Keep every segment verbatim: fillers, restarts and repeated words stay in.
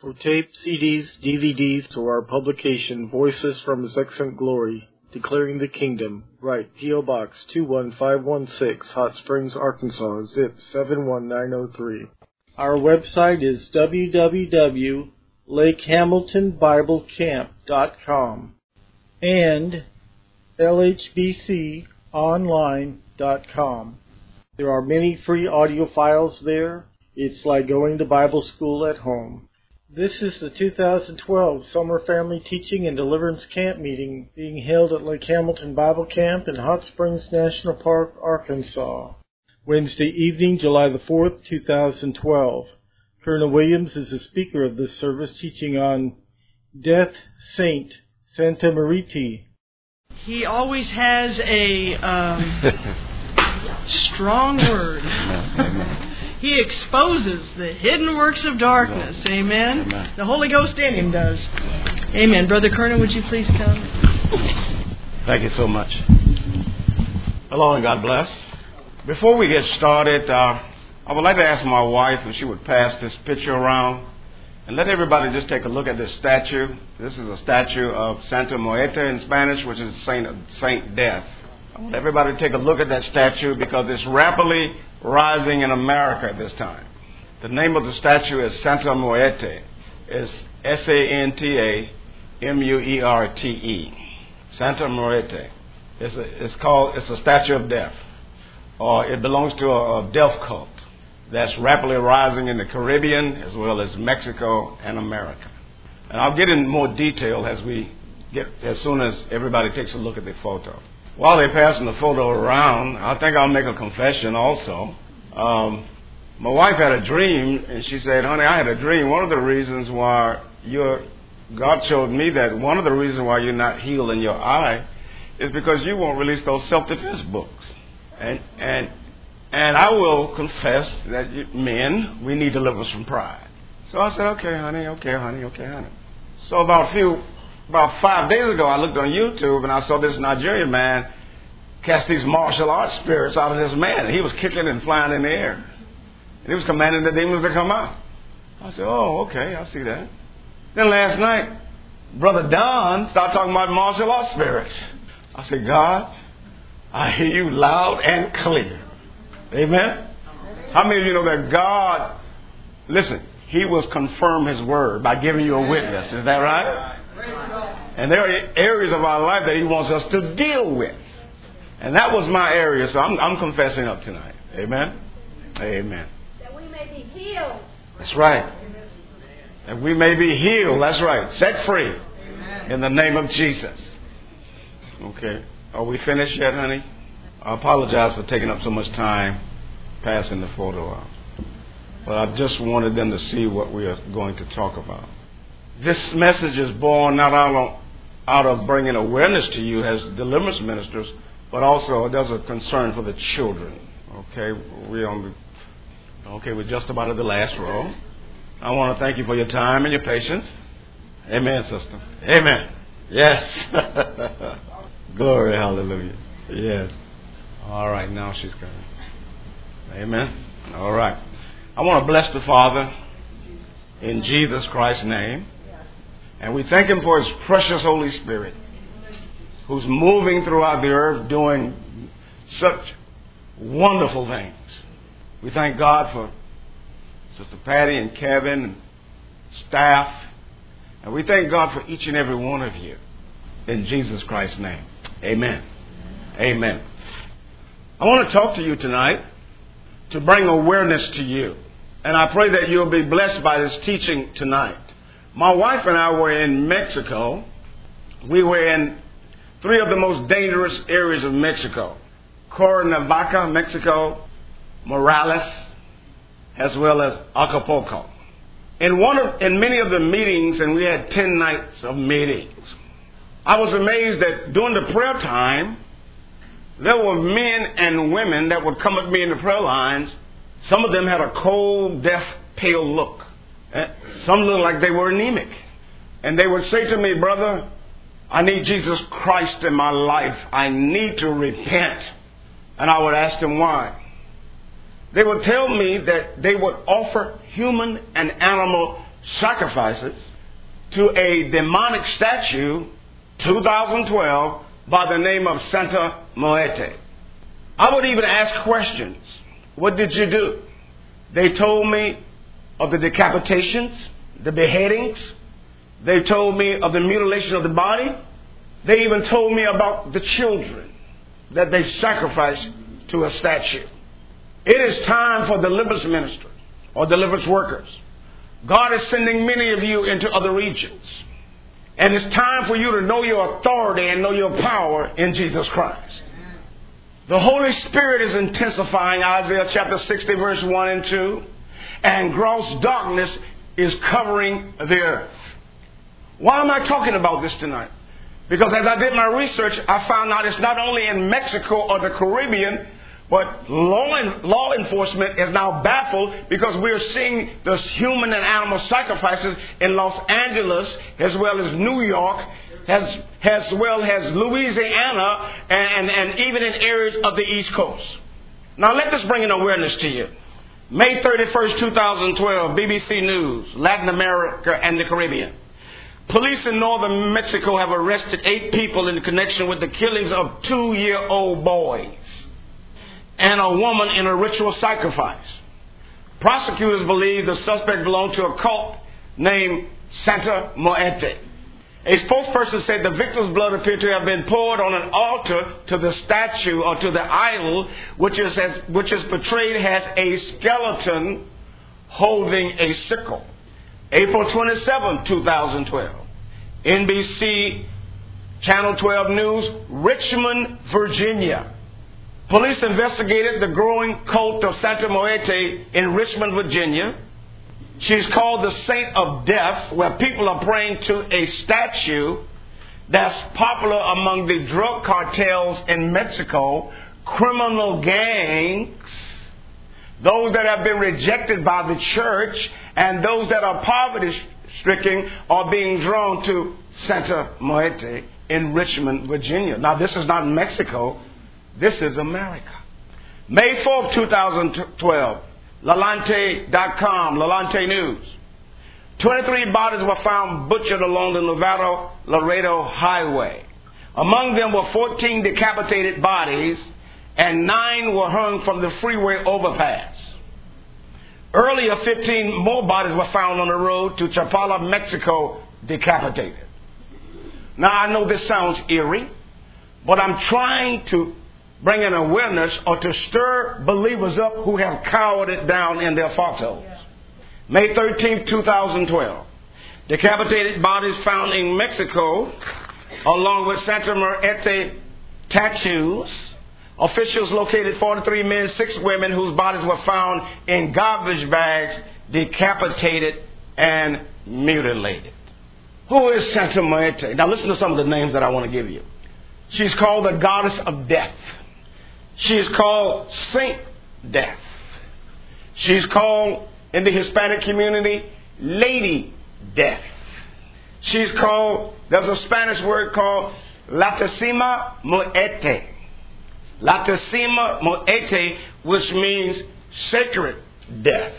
For tape, C Ds, D V Ds, to our publication, Voices from His Excellent Glory, Declaring the Kingdom, write P O Box two one five one six, Hot Springs, Arkansas, zip seven one nine zero three. Our website is w w w dot lake hamilton bible camp dot com and l h b c online dot com. There are many free audio files there. It's like going to Bible school at home. This is the two thousand twelve Summer Family Teaching and Deliverance Camp meeting being held at Lake Hamilton Bible Camp in Hot Springs National Park, Arkansas. Wednesday evening, July the fourth, two thousand twelve. Colonel Williams is the speaker of this service, teaching on Death Saint Santa Mariti. He always has a um, strong word. He exposes the hidden works of darkness. Amen. Amen. The Holy Ghost in him does. Amen. Brother Colonel, would you please come? Thank you so much. Hello and God bless. Before we get started, uh, I would like to ask my wife if she would pass this picture around and let everybody just take a look at this statue. This is a statue of Santa Muerte in Spanish, which is Saint Saint Death. I want everybody to take a look at that statue because it's rapidly rising in America at this time. The name of the statue is Santa Muerte. It's S A N T A M U E R T E. Santa Muerte. It's, a, it's called. It's a statue of death, or it belongs to a, a death cult that's rapidly rising in the Caribbean as well as Mexico and America. And I'll get in more detail as we get as soon as everybody takes a look at the photo. While they're passing the photo around, I think I'll make a confession also. Um, my wife had a dream, and she said, honey, I had a dream. One of the reasons why you're, God showed me that one of the reasons why you're not healed in your eye is because you won't release those self-defense books. And and and I will confess that you, men, we need deliverance from pride. So I said, okay, honey, okay, honey, okay, honey. So about a few... About five days ago, I looked on YouTube and I saw this Nigerian man cast these martial arts spirits out of this man. And he was kicking and flying in the air. And he was commanding the demons to come out. I said, oh, okay, I see that. Then last night, Brother Don started talking about martial arts spirits. I said, God, I hear you loud and clear. Amen? How many of you know that God, listen, He will confirm His word by giving you a witness. Is that right? And there are areas of our life that He wants us to deal with. And that was my area, so I'm, I'm confessing up tonight. Amen? Amen. That we may be healed. That's right. That we may be healed. That's right. Set free. Amen. In the name of Jesus. Okay. Are we finished yet, honey? I apologize for taking up so much time passing the photo out. But I just wanted them to see what we are going to talk about. This message is born not out of, out of bringing awareness to you as deliverance ministers, but also there's a concern for the children. Okay, we're on the, okay, we're just about at the last row. I want to thank you for your time and your patience. Amen, sister. Amen. Yes. Glory, hallelujah. Yes. All right, now she's coming. Amen. All right. I want to bless the Father in Jesus Christ's name. And we thank Him for His precious Holy Spirit, who's moving throughout the earth doing such wonderful things. We thank God for Sister Patty and Kevin and staff. And we thank God for each and every one of you in Jesus Christ's name. Amen. Amen. I want to talk to you tonight to bring awareness to you. And I pray that you'll be blessed by this teaching tonight. My wife and I were in Mexico. We were in three of the most dangerous areas of Mexico. Cuernavaca, Mexico, Morales, as well as Acapulco. In one of, in many of the meetings, and we had ten nights of meetings, I was amazed that during the prayer time, there were men and women that would come at me in the prayer lines. Some of them had a cold, death, pale look. Some looked like they were anemic. And they would say to me, brother, I need Jesus Christ in my life. I need to repent. And I would ask them why. They would tell me that they would offer human and animal sacrifices to a demonic statue, two thousand twelve, by the name of Santa Muerte. I would even ask questions. What did you do? They told me of the decapitations, the beheadings. They told me of the mutilation of the body. They even told me about the children that they sacrificed to a statue. It is time for deliverance ministers or deliverance workers. God is sending many of you into other regions. And it's time for you to know your authority and know your power in Jesus Christ. The Holy Spirit is intensifying, Isaiah chapter sixty, verse one and two. And gross darkness is covering the earth. Why am I talking about this tonight? Because as I did my research, I found out it's not only in Mexico or the Caribbean, but law, en- law enforcement is now baffled because we're seeing the human and animal sacrifices in Los Angeles as well as New York, as, as well as Louisiana, and, and, and even in areas of the East Coast. Now let this bring an awareness to you. May thirty-first, twenty twelve, B B C News, Latin America and the Caribbean. Police in northern Mexico have arrested eight people in connection with the killings of two-year-old boys and a woman in a ritual sacrifice. Prosecutors believe the suspect belonged to a cult named Santa Muerte. A spokesperson said the victim's blood appeared to have been poured on an altar to the statue or to the idol, which is, as, which is portrayed as a skeleton holding a sickle. April twenty-seventh, twenty twelve. N B C Channel twelve News, Richmond, Virginia. Police investigated the growing cult of Santa Muerte in Richmond, Virginia. She's called the Saint of Death, where people are praying to a statue that's popular among the drug cartels in Mexico, criminal gangs, those that have been rejected by the church, and those that are poverty-stricken are being drawn to Santa Muerte in Richmond, Virginia. Now, this is not Mexico. This is America. May fourth, twenty twelve. Lalante dot com, Lalante News. twenty-three bodies were found butchered along the Nevada-Laredo highway. Among them were fourteen decapitated bodies, and nine were hung from the freeway overpass. Earlier, fifteen more bodies were found on the road to Chapala, Mexico, decapitated. Now, I know this sounds eerie, but I'm trying to bring an awareness or to stir believers up who have cowered it down in their foxholes. May thirteenth, twenty twelve. Decapitated bodies found in Mexico along with Santa Muerte tattoos. Officials located forty-three men, six women whose bodies were found in garbage bags, decapitated and mutilated. Who is Santa Muerte? Now listen to some of the names that I want to give you. She's called the goddess of death. She is called Saint Death. She's called, in the Hispanic community, Lady Death. She's called, there's a Spanish word called Latissima Muerte. Latissima Muerte, which means sacred death.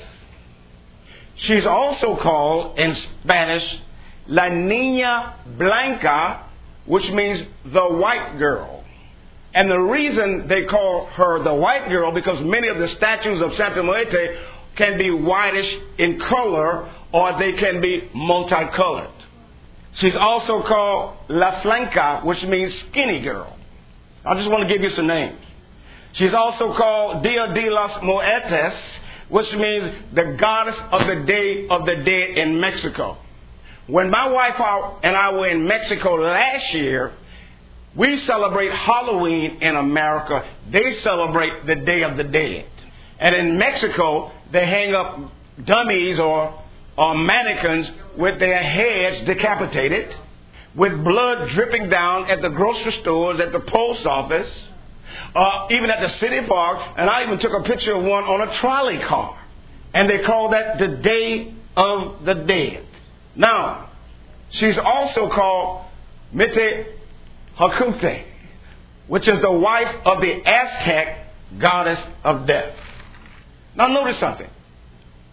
She's also called, in Spanish, La Niña Blanca, which means the white girl. And the reason they call her the white girl, because many of the statues of Santa Muerte can be whitish in color, or they can be multicolored. She's also called La Flanca, which means skinny girl. I just want to give you some names. She's also called Dia de las Muertes, which means the goddess of the Day of the Dead in Mexico. When my wife and I were in Mexico last year, we celebrate Halloween in America. They celebrate the Day of the Dead. And in Mexico, they hang up dummies or, or mannequins with their heads decapitated, with blood dripping down at the grocery stores, at the post office, uh, even at the city park. And I even took a picture of one on a trolley car. And they call that the Day of the Dead. Now, she's also called Mite Hakute, which is the wife of the Aztec goddess of death. Now notice something.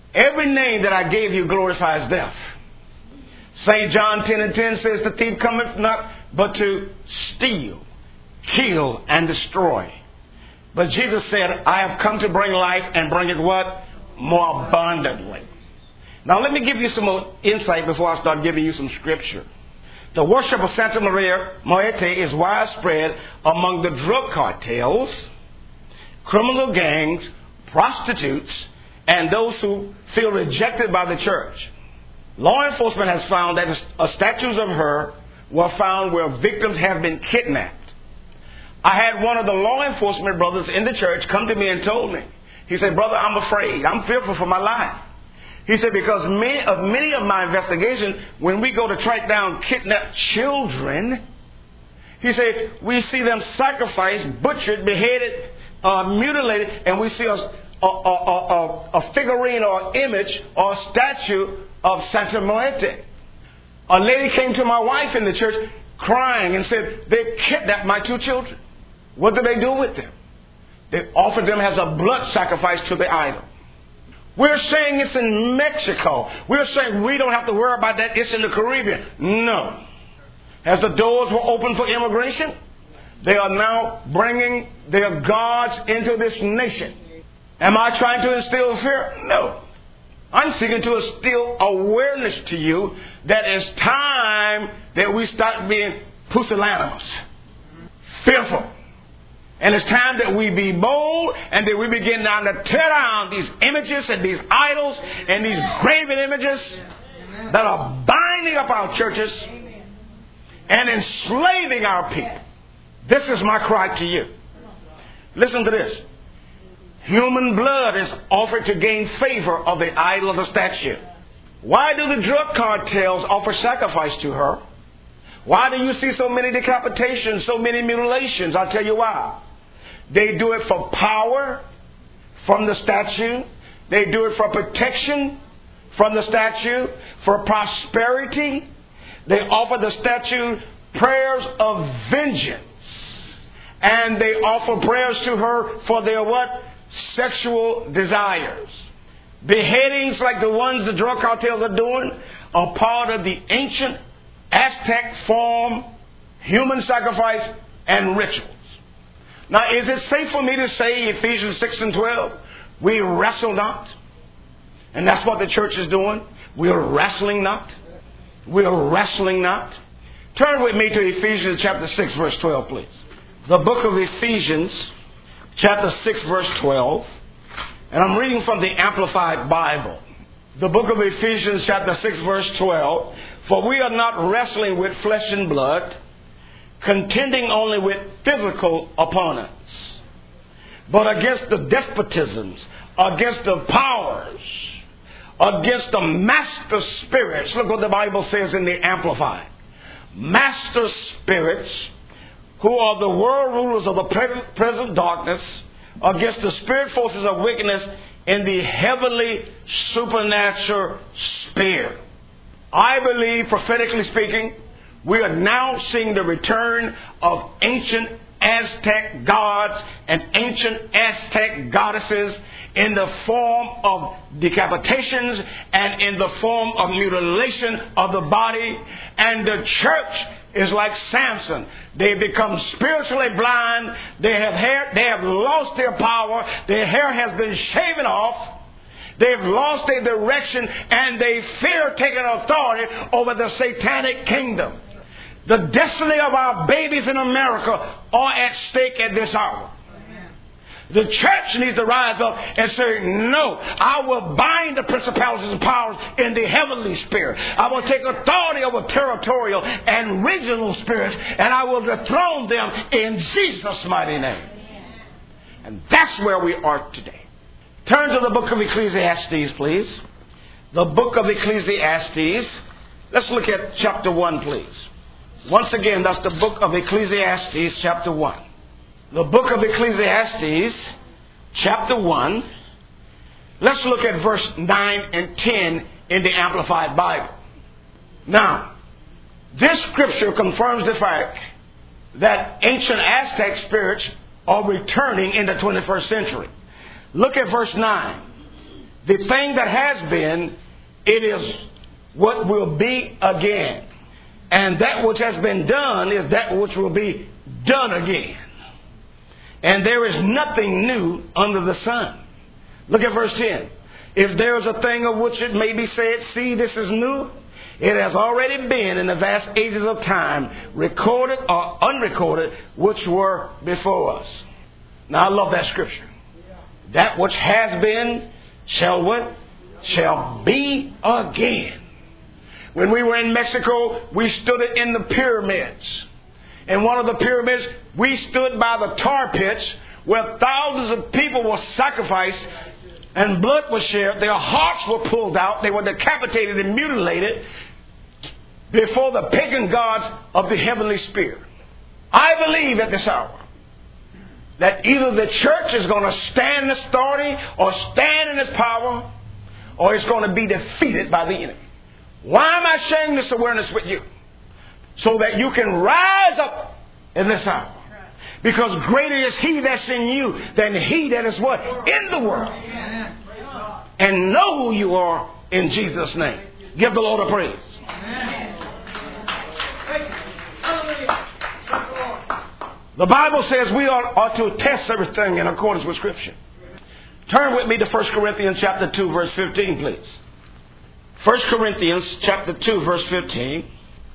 Every name that I gave you glorifies death. Saint John ten and ten says, the thief cometh not but to steal, kill, and destroy. But Jesus said, I have come to bring life and bring it what? More abundantly. Now let me give you some more insight before I start giving you some scripture. The worship of Santa Maria Moete is widespread among the drug cartels, criminal gangs, prostitutes, and those who feel rejected by the church. Law enforcement has found that statues of her were found where victims have been kidnapped. I had one of the law enforcement brothers in the church come to me and told me, he said, brother, I'm afraid. I'm fearful for my life. He said, because many of, many of my investigations, when we go to track down kidnapped children, he said, we see them sacrificed, butchered, beheaded, uh, mutilated, and we see a, a, a, a, a figurine or image or statue of Santa Muerte. A lady came to my wife in the church crying and said, they kidnapped my two children. What do they do with them? They offered them as a blood sacrifice to the idol. We're saying it's in Mexico. We're saying we don't have to worry about that. It's in the Caribbean. No. As the doors were open for immigration, they are now bringing their gods into this nation. Am I trying to instill fear? No. I'm seeking to instill awareness to you that it's time that we start being pusillanimous, fearful. And it's time that we be bold and that we begin now to tear down these images and these idols and these graven images that are binding up our churches and enslaving our people. This is my cry to you. Listen to this. Human blood is offered to gain favor of the idol of the statue. Why do the drug cartels offer sacrifice to her? Why do you see so many decapitations, so many mutilations? I'll tell you why. They do it for power from the statue. They do it for protection from the statue, for prosperity. They offer the statue prayers of vengeance. And they offer prayers to her for their what? Sexual desires. Beheadings like the ones the drug cartels are doing are part of the ancient Aztec form, human sacrifice, and rituals. Now, is it safe for me to say, Ephesians six and twelve, we wrestle not? And that's what the church is doing. We're wrestling not. We're wrestling not. Turn with me to Ephesians chapter six, verse twelve, please. The book of Ephesians, chapter six, verse twelve. And I'm reading from the Amplified Bible. The book of Ephesians, chapter six, verse twelve. For we are not wrestling with flesh and blood, contending only with physical opponents, but against the despotisms, against the powers, against the master spirits. Look what the Bible says in the Amplified. Master spirits, who are the world rulers of the present darkness, against the spirit forces of wickedness in the heavenly supernatural sphere. I believe, prophetically speaking, we are now seeing the return of ancient Aztec gods and ancient Aztec goddesses in the form of decapitations and in the form of mutilation of the body. And the church is like Samson. They become spiritually blind. They have hair, they have lost their power. Their hair has been shaven off. They've lost their direction and they fear taking authority over the satanic kingdom. The destiny of our babies in America are at stake at this hour. The church needs to rise up and say, no, I will bind the principalities and powers in the heavenly spirit. I will take authority over territorial and regional spirits, and I will dethrone them in Jesus' mighty name. And that's where we are today. Turn to the book of Ecclesiastes, please. The book of Ecclesiastes. Let's look at chapter one, please. Once again, that's the book of Ecclesiastes, chapter one. The book of Ecclesiastes, chapter one. Let's look at verse nine and ten in the Amplified Bible. Now, this scripture confirms the fact that ancient Aztec spirits are returning in the twenty-first century. Look at verse nine. the thing that has been, it is what will be again. And that which has been done is that which will be done again. And there is nothing new under the sun. Look at verse ten. If there is a thing of which it may be said, see, this is new, it has already been in the vast ages of time, recorded or unrecorded, which were before us. Now, I love that scripture. That which has been shall what? Shall be again. When we were in Mexico, we stood in the pyramids. In one of the pyramids, we stood by the tar pits where thousands of people were sacrificed and blood was shed. Their hearts were pulled out. They were decapitated and mutilated before the pagan gods of the heavenly sphere. I believe at this hour that either the church is going to stand in authority or stand in its power, or it's going to be defeated by the enemy. Why am I sharing this awareness with you? So that you can rise up in this hour. Because greater is He that's in you than he that is what? In the world. And know who you are in Jesus' name. Give the Lord a praise. The Bible says we are, are to test everything in accordance with Scripture. Turn with me to First Corinthians chapter two, verse fifteen, please. First Corinthians chapter two, verse fifteen.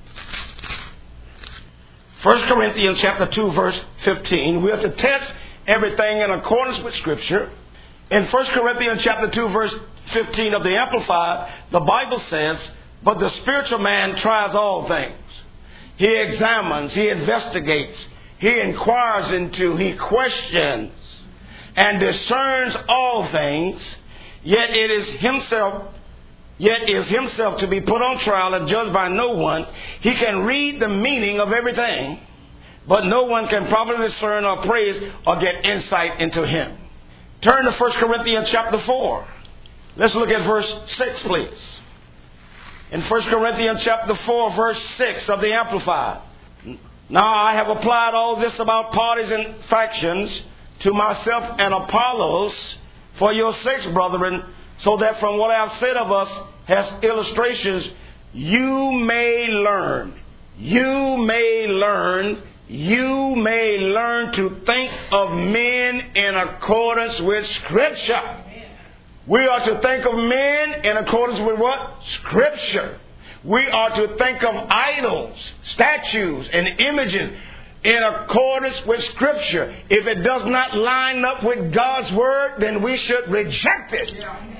First Corinthians chapter two, verse fifteen. We have to test everything in accordance with Scripture. In First Corinthians chapter two, verse fifteen of the Amplified, the Bible says, but the spiritual man tries all things. He examines, he investigates, he inquires into, he questions, and discerns all things, yet it is himself Yet is himself to be put on trial and judged by no one. He can read the meaning of everything, but no one can properly discern or praise or get insight into him. Turn to First Corinthians chapter four. Let's look at verse six, please. In First Corinthians chapter four, verse six of the Amplified. Now I have applied all this about parties and factions to myself and Apollos for your sakes, brethren, so that from what I have said of us has illustrations, you may learn, you may learn, you may learn to think of men in accordance with Scripture. We are to think of men in accordance with what? Scripture. We are to think of idols, statues, and images in accordance with Scripture. If it does not line up with God's Word, then we should reject it.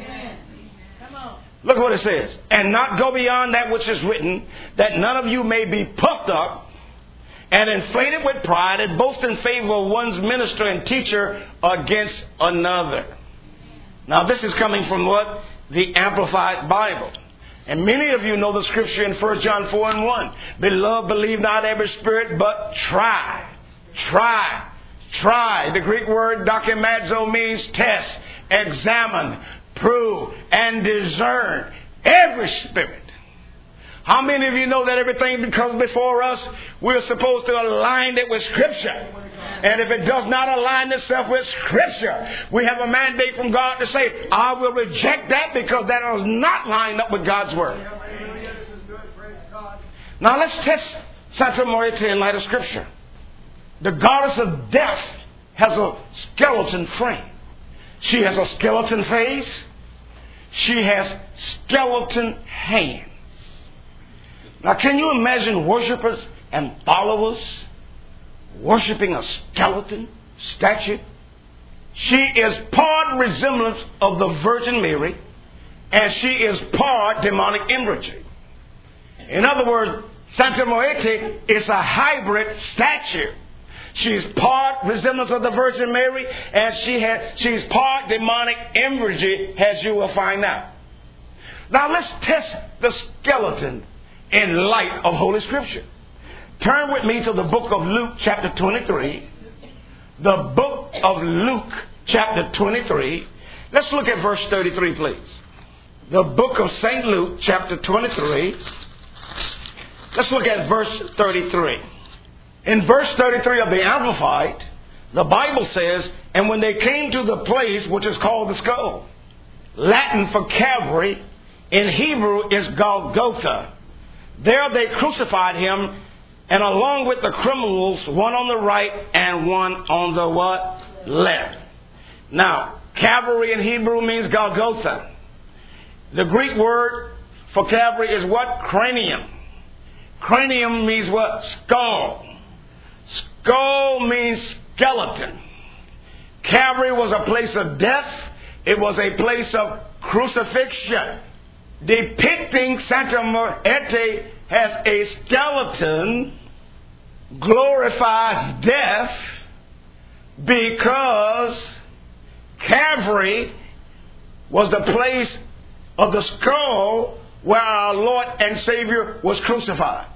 Look what it says. And not go beyond that which is written, that none of you may be puffed up and inflated with pride and boast in favor of one's minister and teacher against another. Now this is coming from what? The Amplified Bible. And many of you know the scripture in First John four and one. Beloved, believe not every spirit, but try. Try. Try. The Greek word dokimazo means test, examine, prove, and discern every spirit. How many of you know that everything that comes before us, we're supposed to align it with Scripture? And if it does not align itself with Scripture, we have a mandate from God to say, I will reject that because that is not lined up with God's Word. Now let's test Santa Muerte in light of Scripture. The goddess of death has a skeleton frame. She has a skeleton face. She has skeleton hands. Now can you imagine worshipers and followers worshiping a skeleton statue? She is part resemblance of the Virgin Mary, and she is part demonic imagery. In other words, Santa Muerte is a hybrid statue. She's part resemblance of the Virgin Mary, and she has, she's part demonic imagery, as you will find out. Now let's test the skeleton in light of Holy Scripture. Turn with me to the book of Luke chapter twenty-three. The book of Luke chapter twenty-three. Let's look at verse thirty-three, please. The book of Saint Luke chapter twenty-three. Let's look at verse thirty-three. In verse thirty-three of the Amplified, the Bible says, and when they came to the place which is called the skull, Latin for Calvary, in Hebrew is Golgotha. There they crucified him, and along with the criminals, one on the right and one on the what? Left. Now, Calvary in Hebrew means Golgotha. The Greek word for Calvary is what? Cranium. Cranium means what? Skull. Skull means skeleton. Calvary was a place of death. It was a place of crucifixion. Depicting Santa Muerte as a skeleton glorifies death, because Calvary was the place of the skull where our Lord and Savior was crucified.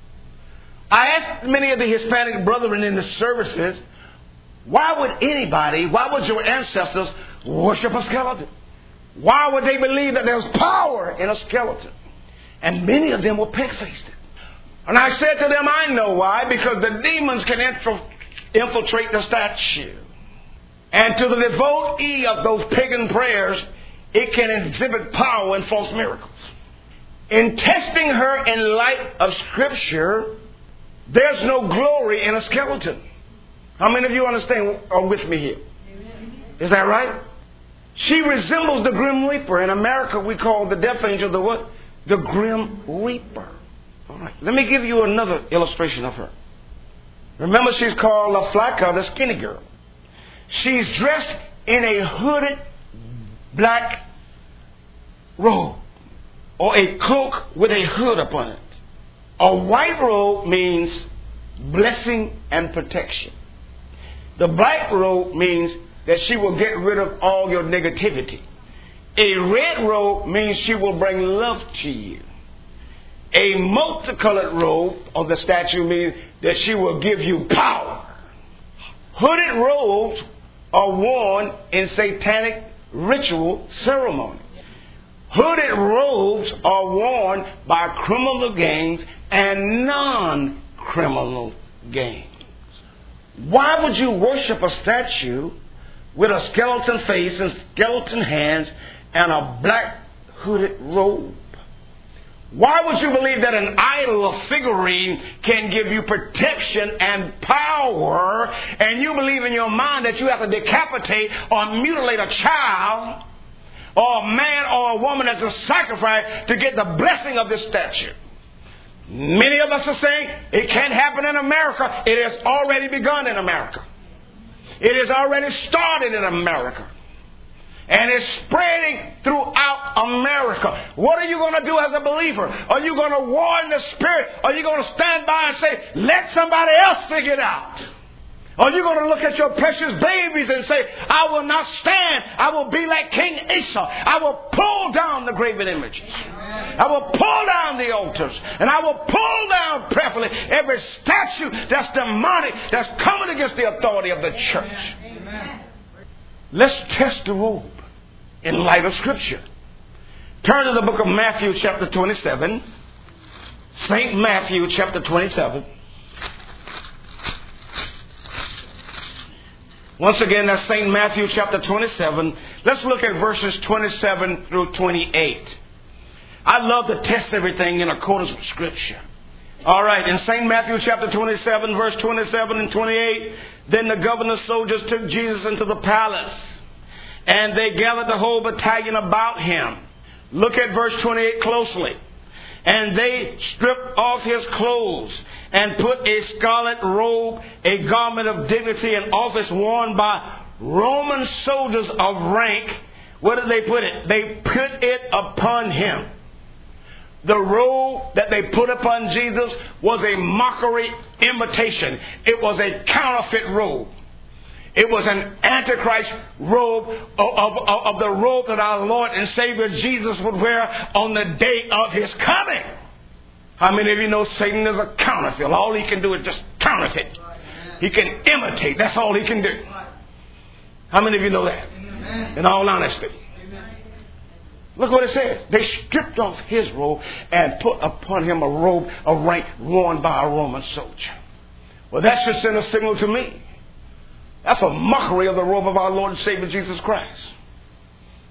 I asked many of the Hispanic brethren in the services, why would anybody, why would your ancestors worship a skeleton? Why would they believe that there's power in a skeleton? And many of them were pig-faced. And I said to them, I know why, because the demons can infiltrate the statue. And to the devotee of those pagan prayers, it can exhibit power and false miracles. In testing her in light of Scripture, there's no glory in a skeleton. How many of you understand, are with me here? Is that right? She resembles the Grim Reaper. In America, we call the death angel the what? The Grim Reaper. All right. Let me give you another illustration of her. Remember, she's called La Flaca, the skinny girl. She's dressed in a hooded black robe, or a cloak with a hood upon it. A white robe means blessing and protection. The black robe means that she will get rid of all your negativity. A red robe means she will bring love to you. A multicolored robe of the statue means that she will give you power. Hooded robes are worn in satanic ritual ceremonies. Hooded robes are worn by criminal gangs and non-criminal gangs. Why would you worship a statue with a skeleton face and skeleton hands and a black hooded robe? Why would you believe that an idol or figurine can give you protection and power, and you believe in your mind that you have to decapitate or mutilate a child or a man or a woman as a sacrifice to get the blessing of this statue? Many of us are saying it can't happen in America. It has already begun in America. It has already started in America. And it's spreading throughout America. What are you going to do as a believer? Are you going to war in the Spirit? Are you going to stand by and say, let somebody else figure it out? Are you going to look at your precious babies and say, I will not stand. I will be like King Asa. I will pull down the graven images. I will pull down the altars. And I will pull down prayerfully every statue that's demonic, that's coming against the authority of the church. Amen. Let's test the robe in light of Scripture. Turn to the book of Matthew chapter twenty-seven. Saint Matthew chapter twenty-seven. Once again, that's Saint Matthew chapter twenty-seven. Let's look at verses twenty-seven through twenty-eight. I love to test everything in accordance with Scripture. All right, in Saint Matthew chapter twenty-seven, verse twenty-seven and twenty-eight, then the governor's soldiers took Jesus into the palace, and they gathered the whole battalion about him. Look at verse twenty-eight closely. And they stripped off his clothes and put a scarlet robe, a garment of dignity and office worn by Roman soldiers of rank. Where did they put it? They put it upon him. The robe that they put upon Jesus was a mockery imitation. It was a counterfeit robe. It was an antichrist robe of, of, of the robe that our Lord and Savior Jesus would wear on the day of his coming. How many of you know Satan is a counterfeit? All he can do is just counterfeit. He can imitate. That's all he can do. How many of you know that? In all honesty. Look what it says. They stripped off his robe and put upon him a robe of rank worn by a Roman soldier. Well, that should send a signal to me. That's a mockery of the robe of our Lord and Savior Jesus Christ.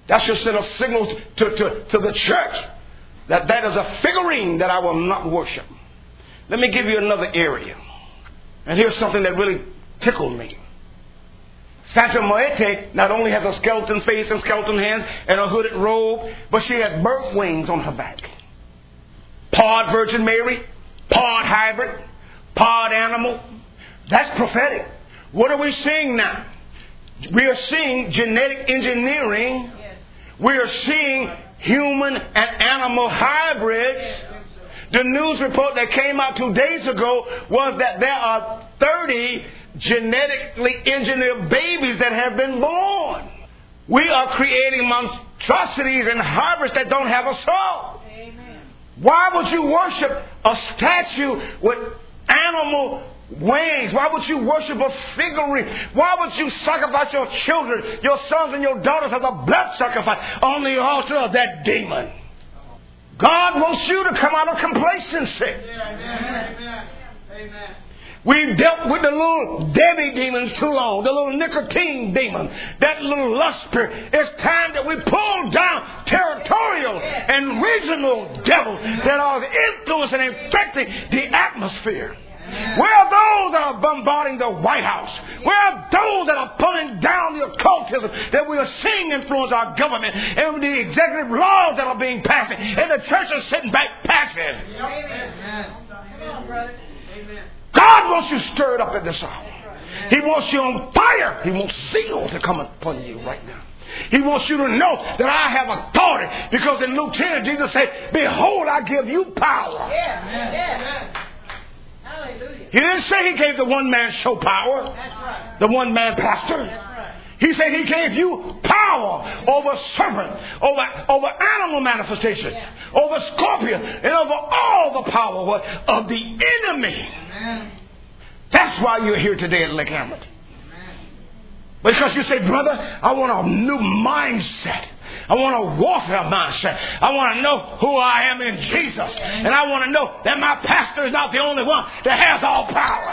That should send a signal to, to, to the church that that is a figurine that I will not worship. Let me give you another area. And here's something that really tickled me. Santa Muerte not only has a skeleton face and skeleton hands and a hooded robe, but she has bird wings on her back. Pod Virgin Mary, pod hybrid, pod animal. That's prophetic. What are we seeing now? We are seeing genetic engineering. We are seeing human and animal hybrids. The news report that came out two days ago was that there are thirty genetically engineered babies that have been born. We are creating monstrosities and hybrids that don't have a soul. Amen. Why would you worship a statue with animal wings? Why would you worship a figurine? Why would you sacrifice your children, your sons and your daughters as a blood sacrifice on the altar of that demon? God wants you to come out of complacency. Amen. Amen. We've dealt with the little Debbie demons too long, the little nicotine demon, that little lust spirit. It's time that we pull down territorial and regional devils that are influencing and infecting the atmosphere. Where are those that are bombarding the White House? Where are those that are pulling down the occultism that we are seeing influence our government and the executive laws that are being passed? And the church is sitting back passive. God wants you stirred up at this hour. He wants you on fire. He wants zeal to come upon you right now. He wants you to know that I have authority, because in Luke ten, Jesus said, behold, I give you power. Yeah. Yeah. Hallelujah. He didn't say he gave the one man show power. That's right. The one man pastor. That's right. He said he gave you power over serpent, over, over animal manifestation, yeah. over scorpion, and over all the power of the enemy. Amen. That's why you're here today at Lake Hamilton. Because you say, brother, I want a new mindset. I want a warfare mindset. I want to know who I am in Jesus. And I want to know that my pastor is not the only one that has all power.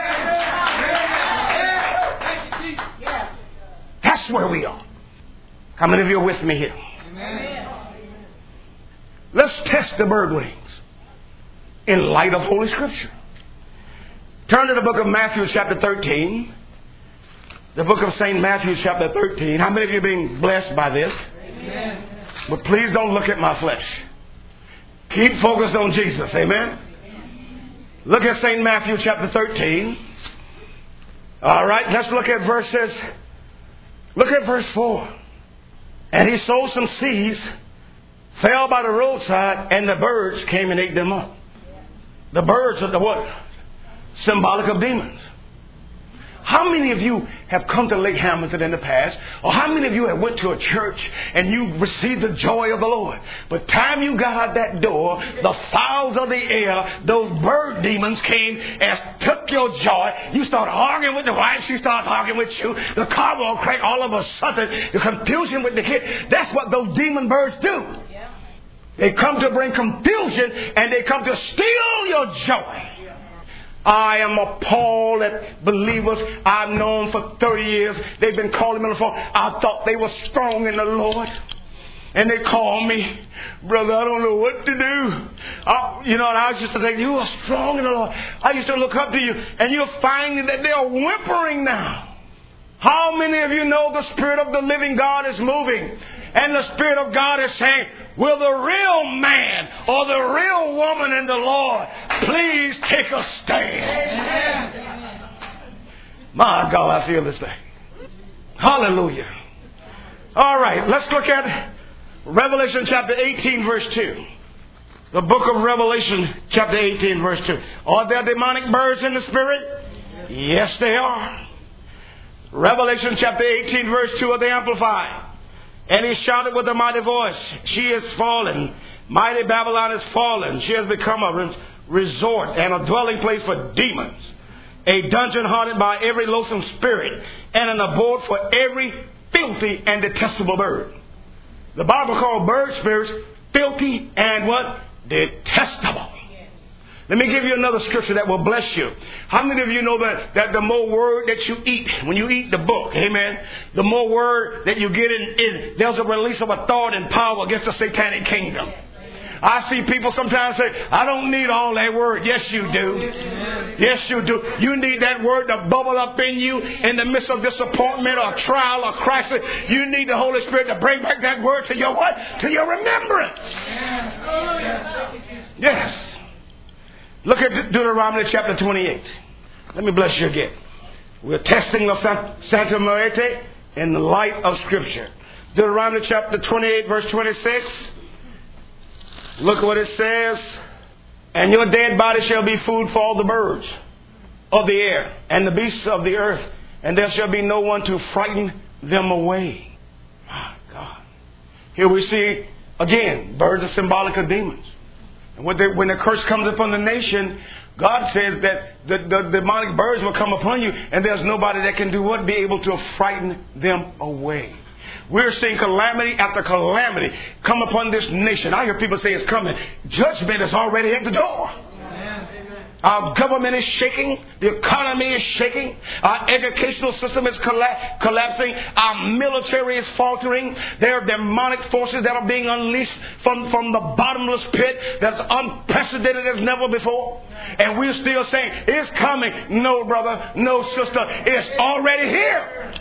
That's where we are. How many of you are with me here? Let's test the bird wings in light of Holy Scripture. Turn to the book of Matthew chapter thirteen. The book of Saint Matthew chapter thirteen. How many of you are being blessed by this? Amen. But please don't look at my flesh. Keep focused on Jesus. Amen. Look at Saint Matthew chapter thirteen. All right, let's look at verses. Look at verse four. And he sowed some seeds, fell by the roadside, and the birds came and ate them up. The birds are the what? Symbolic of demons. How many of you have come to Lake Hamilton in the past? Or how many of you have went to a church and you received the joy of the Lord? But time you got out that door, the fowls of the air, those bird demons came and took your joy. You start arguing with the wife. She starts arguing with you. The car will crack all of a sudden. The confusion with the kid. That's what those demon birds do. They come to bring confusion and they come to steal your joy. I am appalled at believers I've known for thirty years. They've been calling me on the phone. I thought they were strong in the Lord. And they call me, brother, I don't know what to do. I, you know, and I used to think, you are strong in the Lord. I used to look up to you, and you're finding that they are whimpering now. How many of you know the Spirit of the living God is moving? And the Spirit of God is saying, will the real man or the real woman in the Lord please take a stand? Amen. My God, I feel this thing. Hallelujah. All right, let's look at Revelation chapter eighteen, verse two. The book of Revelation chapter eighteen, verse two. Are there demonic birds in the Spirit? Yes, they are. Revelation chapter eighteen, verse two of the Amplified. And he shouted with a mighty voice, she is fallen. Mighty Babylon is fallen. She has become a resort and a dwelling place for demons. A dungeon haunted by every loathsome spirit. And an abode for every filthy and detestable bird. The Bible called bird spirits filthy and what? Detestable. Let me give you another scripture that will bless you. How many of you know that, that the more word that you eat, when you eat the book, amen, the more word that you get in, in there's a release of authority and power against the satanic kingdom. I see people sometimes say, I don't need all that word. Yes, you do. Yes, you do. You need that word to bubble up in you in the midst of disappointment or trial or crisis. You need the Holy Spirit to bring back that word to your what? To your remembrance. Yes. Look at Deuteronomy chapter twenty-eight. Let me bless you again. We're testing the Santa Muerte in the light of Scripture. Deuteronomy chapter twenty-eight, verse twenty-six. Look what it says. And your dead body shall be food for all the birds of the air and the beasts of the earth, and there shall be no one to frighten them away. My God. Here we see, again, birds are symbolic of demons. And when, they, when the curse comes upon the nation, God says that the, the demonic birds will come upon you, and there's nobody that can do what? Be able to frighten them away. We're seeing calamity after calamity come upon this nation. I hear people say it's coming. Judgment is already at the door. Our government is shaking. The economy is shaking. Our educational system is colla- collapsing. Our military is faltering. There are demonic forces that are being unleashed from, from the bottomless pit that's unprecedented as never before. And we're still saying, it's coming. No, brother. No, sister. It's already here.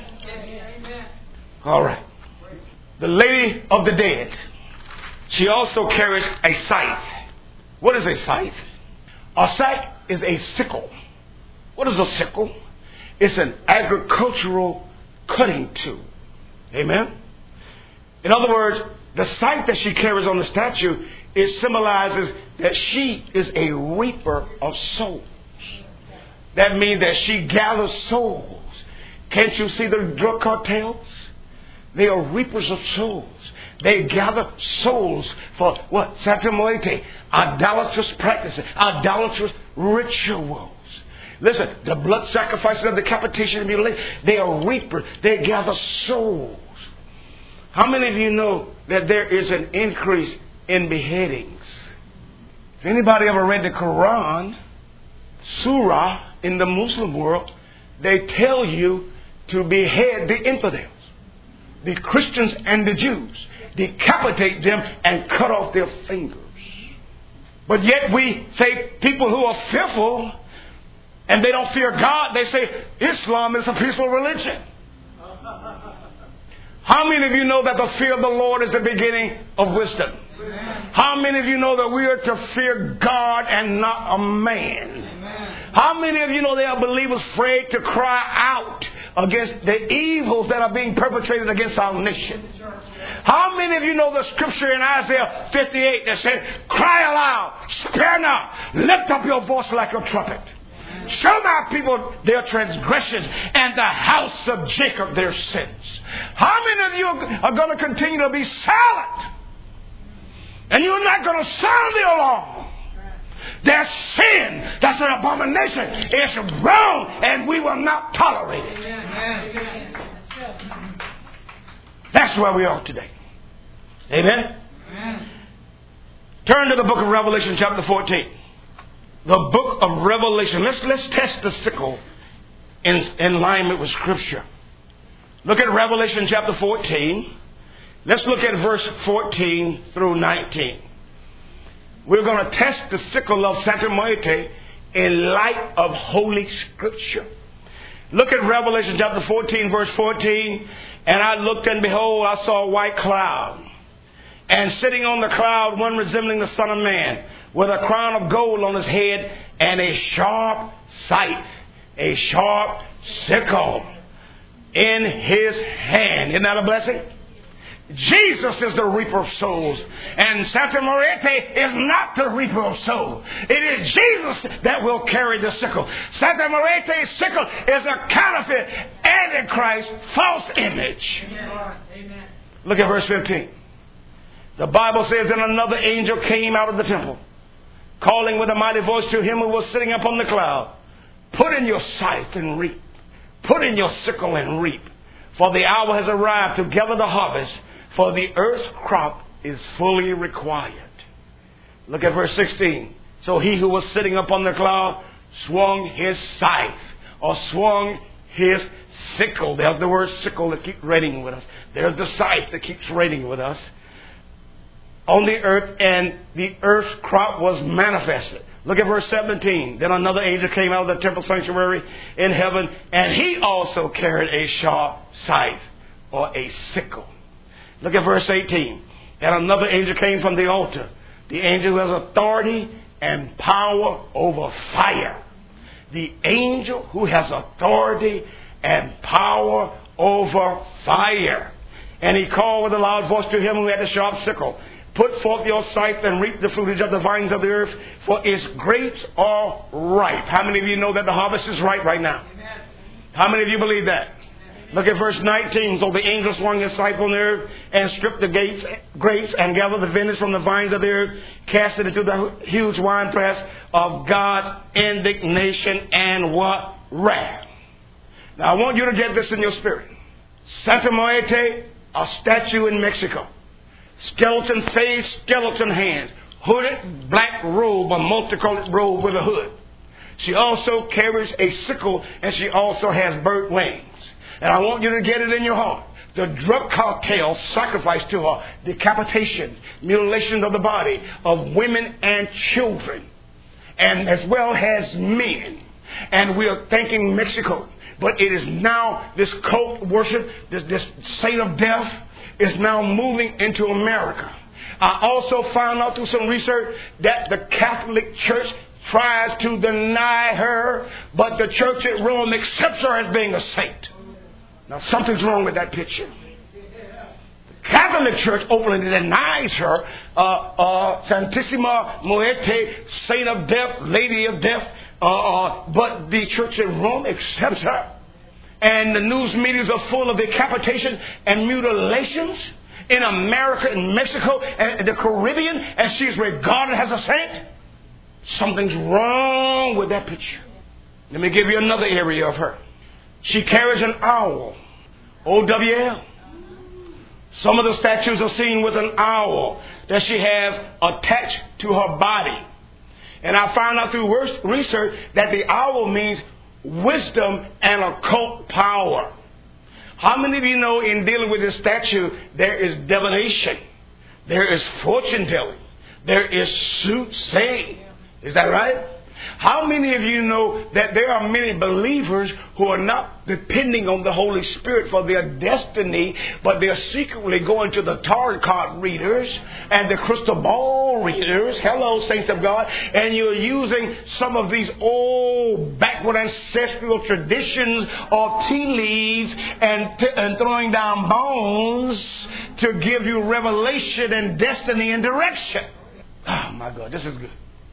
All right. The Lady of the Dead. She also carries a scythe. What is a scythe? A scythe is a sickle. What is a sickle? It's an agricultural cutting tool. Amen? In other words, the scythe that she carries on the statue, it symbolizes that she is a reaper of souls. That means that she gathers souls. Can't you see the drug cartels? They are reapers of souls. They gather souls for what? Santa Muerte. Idolatrous practices. Idolatrous rituals. Listen, the blood sacrifices of decapitation and mutilation. They are reapers. They gather souls. How many of you know that there is an increase in beheadings? If anybody ever read the Quran, Surah in the Muslim world, they tell you to behead the infidels, the Christians and the Jews, decapitate them and cut off their fingers. But yet we say people who are fearful and they don't fear God, they say Islam is a peaceful religion. How many of you know that the fear of the Lord is the beginning of wisdom? How many of you know that we are to fear God and not a man? How many of you know there are believers afraid to cry out against the evils that are being perpetrated against our nation? How many of you know the scripture in Isaiah fifty-eight that said, cry aloud, spare not, lift up your voice like a trumpet. Show my people their transgressions and the house of Jacob their sins. How many of you are going to continue to be silent? And you're not going to sound the alarm. There's sin that's an abomination. It's wrong, and we will not tolerate it. That's where we are today. Amen? Amen. Turn to the book of Revelation chapter fourteen. The book of Revelation. Let's, let's test the sickle in, in alignment with Scripture. Look at Revelation chapter fourteen. Let's look at verse fourteen through nineteen. We're going to test the sickle of Santa Muerte in light of Holy Scripture. Look at Revelation chapter fourteen, verse fourteen. And I looked, and behold, I saw a white cloud. And sitting on the cloud, one resembling the Son of Man, with a crown of gold on his head, and a sharp scythe, a sharp sickle in his hand. Isn't that a blessing? Jesus is the reaper of souls. And Santa Muerte is not the reaper of souls. It is Jesus that will carry the sickle. Santa Muerte's sickle is a counterfeit, antichrist, false image. Amen. Look at verse fifteen. The Bible says, then another angel came out of the temple, calling with a mighty voice to him who was sitting upon the cloud, put in your scythe and reap. Put in your sickle and reap. For the hour has arrived to gather the harvest, for the earth's crop is fully required. Look at verse sixteen. So he who was sitting upon the cloud swung his scythe, or swung his sickle. There's the word sickle that keeps reigning with us. There's the scythe that keeps reigning with us on the earth, and the earth's crop was manifested. Look at verse seventeen. Then another angel came out of the temple sanctuary in heaven, and he also carried a sharp scythe, or a sickle. Look at verse eighteen. And another angel came from the altar. The angel who has authority and power over fire. The angel who has authority and power over fire. And he called with a loud voice to him who had the sharp sickle, put forth your scythe and reap the fruitage of the vines of the earth, for its grapes are ripe. How many of you know that the harvest is ripe right now? Amen. How many of you believe that? Look at verse nineteen. So the angel swung his scythe on the earth and stripped the gates, grapes and gathered the vintage from the vines of the earth, cast it into the huge winepress of God's indignation and what? Wrath. Now I want you to get this in your spirit. Santa Muerte, a statue in Mexico. Skeleton face, skeleton hands. Hooded, black robe, a multicolored robe with a hood. She also carries a sickle, and she also has bird wings. And I want you to get it in your heart. The drug cartel sacrificed to her decapitation, mutilation of the body of women and children, and as well as men. And we are thanking Mexico. But it is now this cult worship, this, this saint of death, is now moving into America. I also found out through some research that the Catholic Church tries to deny her, but the church at Rome accepts her as being a saint. Now something's wrong with that picture. The Catholic Church openly denies her, uh, uh, Santissima Muerte, Saint of Death, Lady of Death, uh, uh, but the church at Rome accepts her. And the news medias are full of decapitation and mutilations in America, in Mexico, and the Caribbean, and she's regarded as a saint. Something's wrong with that picture. Let me give you another area of her. She carries an owl. O W L. Some of the statues are seen with an owl that she has attached to her body. And I found out through research that the owl means wisdom and occult power. How many of you know in dealing with this statue, there is divination, there is fortune telling, there is soothsaying? Is that right? How many of you know that there are many believers who are not depending on the Holy Spirit for their destiny, but they're secretly going to the tarot card readers and the crystal ball readers, hello saints of God, and you're using some of these old backward ancestral traditions of tea leaves and, t- and throwing down bones to give you revelation and destiny and direction. Oh my God, this is good.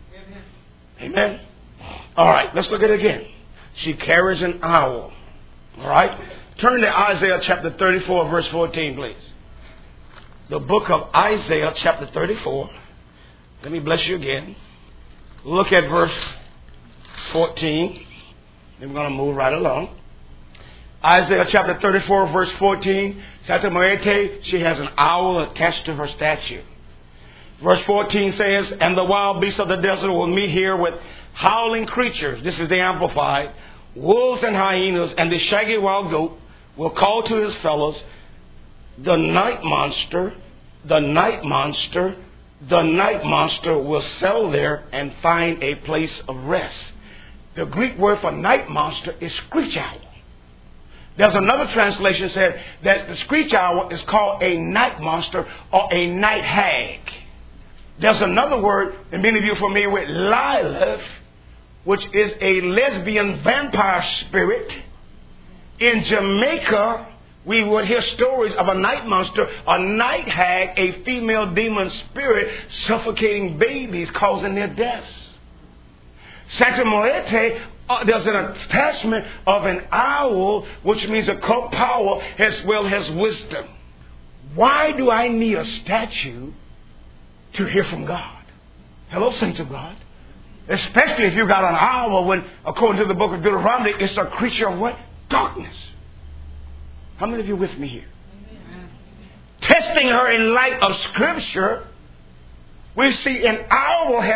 Amen. All right, let's look at it again. She carries an owl. All right. Turn to Isaiah chapter thirty-four, verse fourteen, please. The book of Isaiah chapter thirty-four. Let me bless you again. Look at verse fourteen. Then we're going to move right along. Isaiah chapter thirty-four, verse fourteen. Santa Muerte, she has an owl attached to her statue. Verse fourteen says, and the wild beasts of the desert will meet here with howling creatures. This is the Amplified. Wolves and hyenas, and the shaggy wild goat will call to his fellows, the night monster, the night monster, the night monster will settle there and find a place of rest. The Greek word for night monster is screech owl. There's another translation said that the screech owl is called a night monster or a night hag. There's another word, and many of you are familiar with, Lilith, which is a lesbian vampire spirit. In Jamaica, we would hear stories of a night monster, a night hag, a female demon spirit suffocating babies, causing their deaths. Santa Muerte, uh, there's an attachment of an owl, which means occult power as well as wisdom. Why do I need a statue to hear from God? Hello, saints of God. Especially if you've got an owl when, according to the book of Deuteronomy, it's a creature of what? Darkness. How many of you with me here? Amen. Testing her in light of Scripture, we see an owl has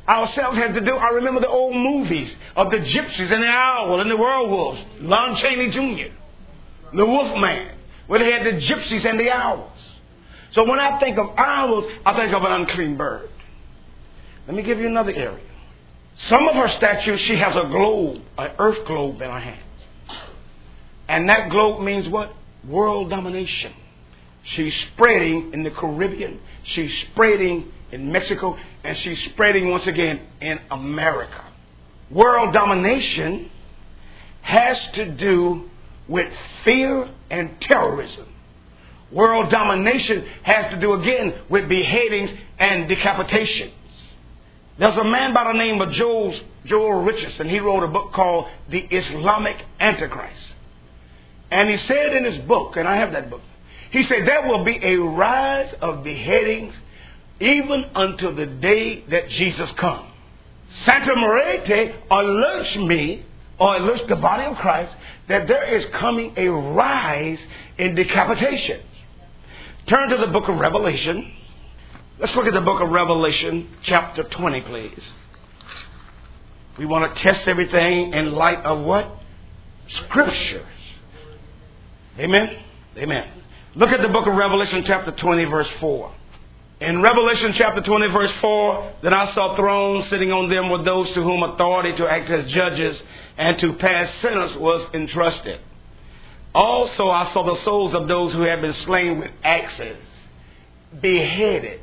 ourselves have to do. I remember the old movies of the gypsies and the owl and the werewolves, Lon Chaney Junior, the Wolfman, where they had the gypsies and the owls. So when I think of owls, I think of an unclean bird. Let me give you another area. Some of her statues, she has a globe, an earth globe in her hand. And that globe means what? World domination. She's spreading in the Caribbean. She's spreading in Mexico. And she's spreading once again in America. World domination has to do with fear and terrorism. World domination has to do again with beheadings and decapitations. There's a man by the name of Joel, Joel Richardson. He wrote a book called The Islamic Antichrist. And he said in his book, and I have that book, he said there will be a rise of beheadings even until the day that Jesus comes. Santa Muerte alerts me, or alerts the body of Christ, that there is coming a rise in decapitations. Turn to the book of Revelation. Let's look at the book of Revelation, chapter twenty, please. We want to test everything in light of what? Scriptures. Amen? Amen. Look at the book of Revelation, chapter twenty, verse four. In Revelation, chapter twenty, verse four, then I saw thrones, sitting on them with those to whom authority to act as judges and to pass sentence was entrusted. Also I saw the souls of those who had been slain with axes, beheaded,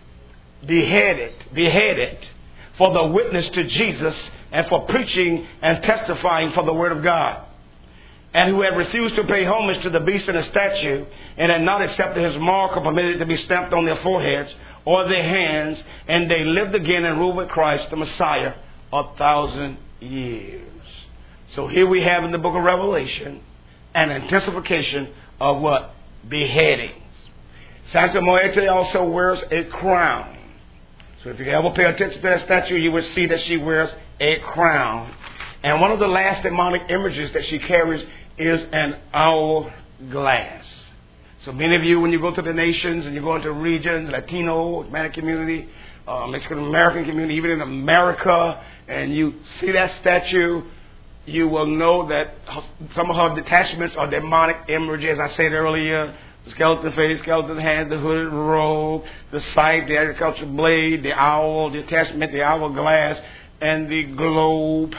beheaded, beheaded for the witness to Jesus and for preaching and testifying for the word of God. And who had refused to pay homage to the beast and the statue, and had not accepted his mark or permitted it to be stamped on their foreheads or their hands, and they lived again and ruled with Christ, the Messiah, a thousand years. So here we have in the book of Revelation an intensification of what? Beheadings. Santa Muerte also wears a crown. So if you ever pay attention to that statue, you would see that she wears a crown. And one of the last demonic images that she carries is an hourglass. So many of you, when you go to the nations and you go into regions, Latino, Hispanic community, uh, Mexican American community, even in America, and you see that statue, you will know that some of her detachments are demonic images. As I said earlier, the skeleton face, skeleton hand, the hooded robe, the scythe, the agricultural blade, the owl, the attachment, the hourglass, and the globe.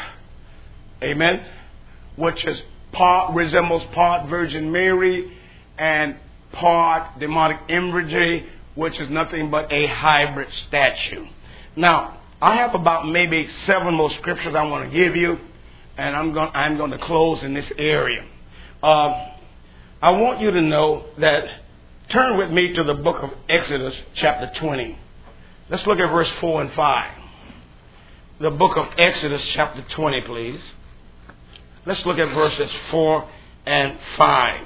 Amen. Which is part, resembles part Virgin Mary and part demonic imagery, which is nothing but a hybrid statue. Now, I have about maybe seven more scriptures I want to give you, and I'm going, I'm going to close in this area. Uh, I want you to know that, turn with me to the book of Exodus, chapter twenty. Let's look at verse four and five. The book of Exodus, chapter twenty, please. Let's look at verses four and five.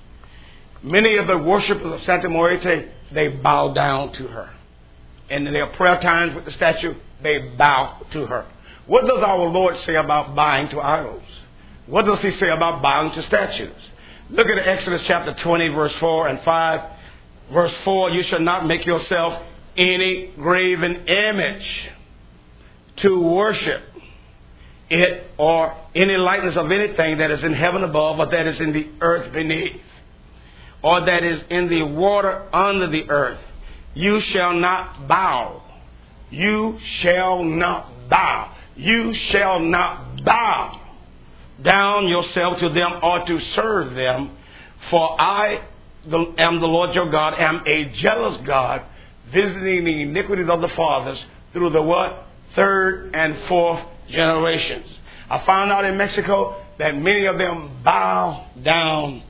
Many of the worshippers of Santa Muerte, they bow down to her. And in their prayer times with the statue, they bow to her. What does our Lord say about bowing to idols? What does he say about bowing to statues? Look at Exodus chapter twenty, verse four and five. Verse four, you shall not make yourself any graven image to worship it, or any likeness of anything that is in heaven above, or that is in the earth beneath, or that is in the water under the earth. You shall not bow. You shall not bow. You shall not bow down yourself to them or to serve them. For I the, am the Lord your God, am a jealous God, visiting the iniquities of the fathers through the what? Third and fourth generations. I found out in Mexico that many of them bow down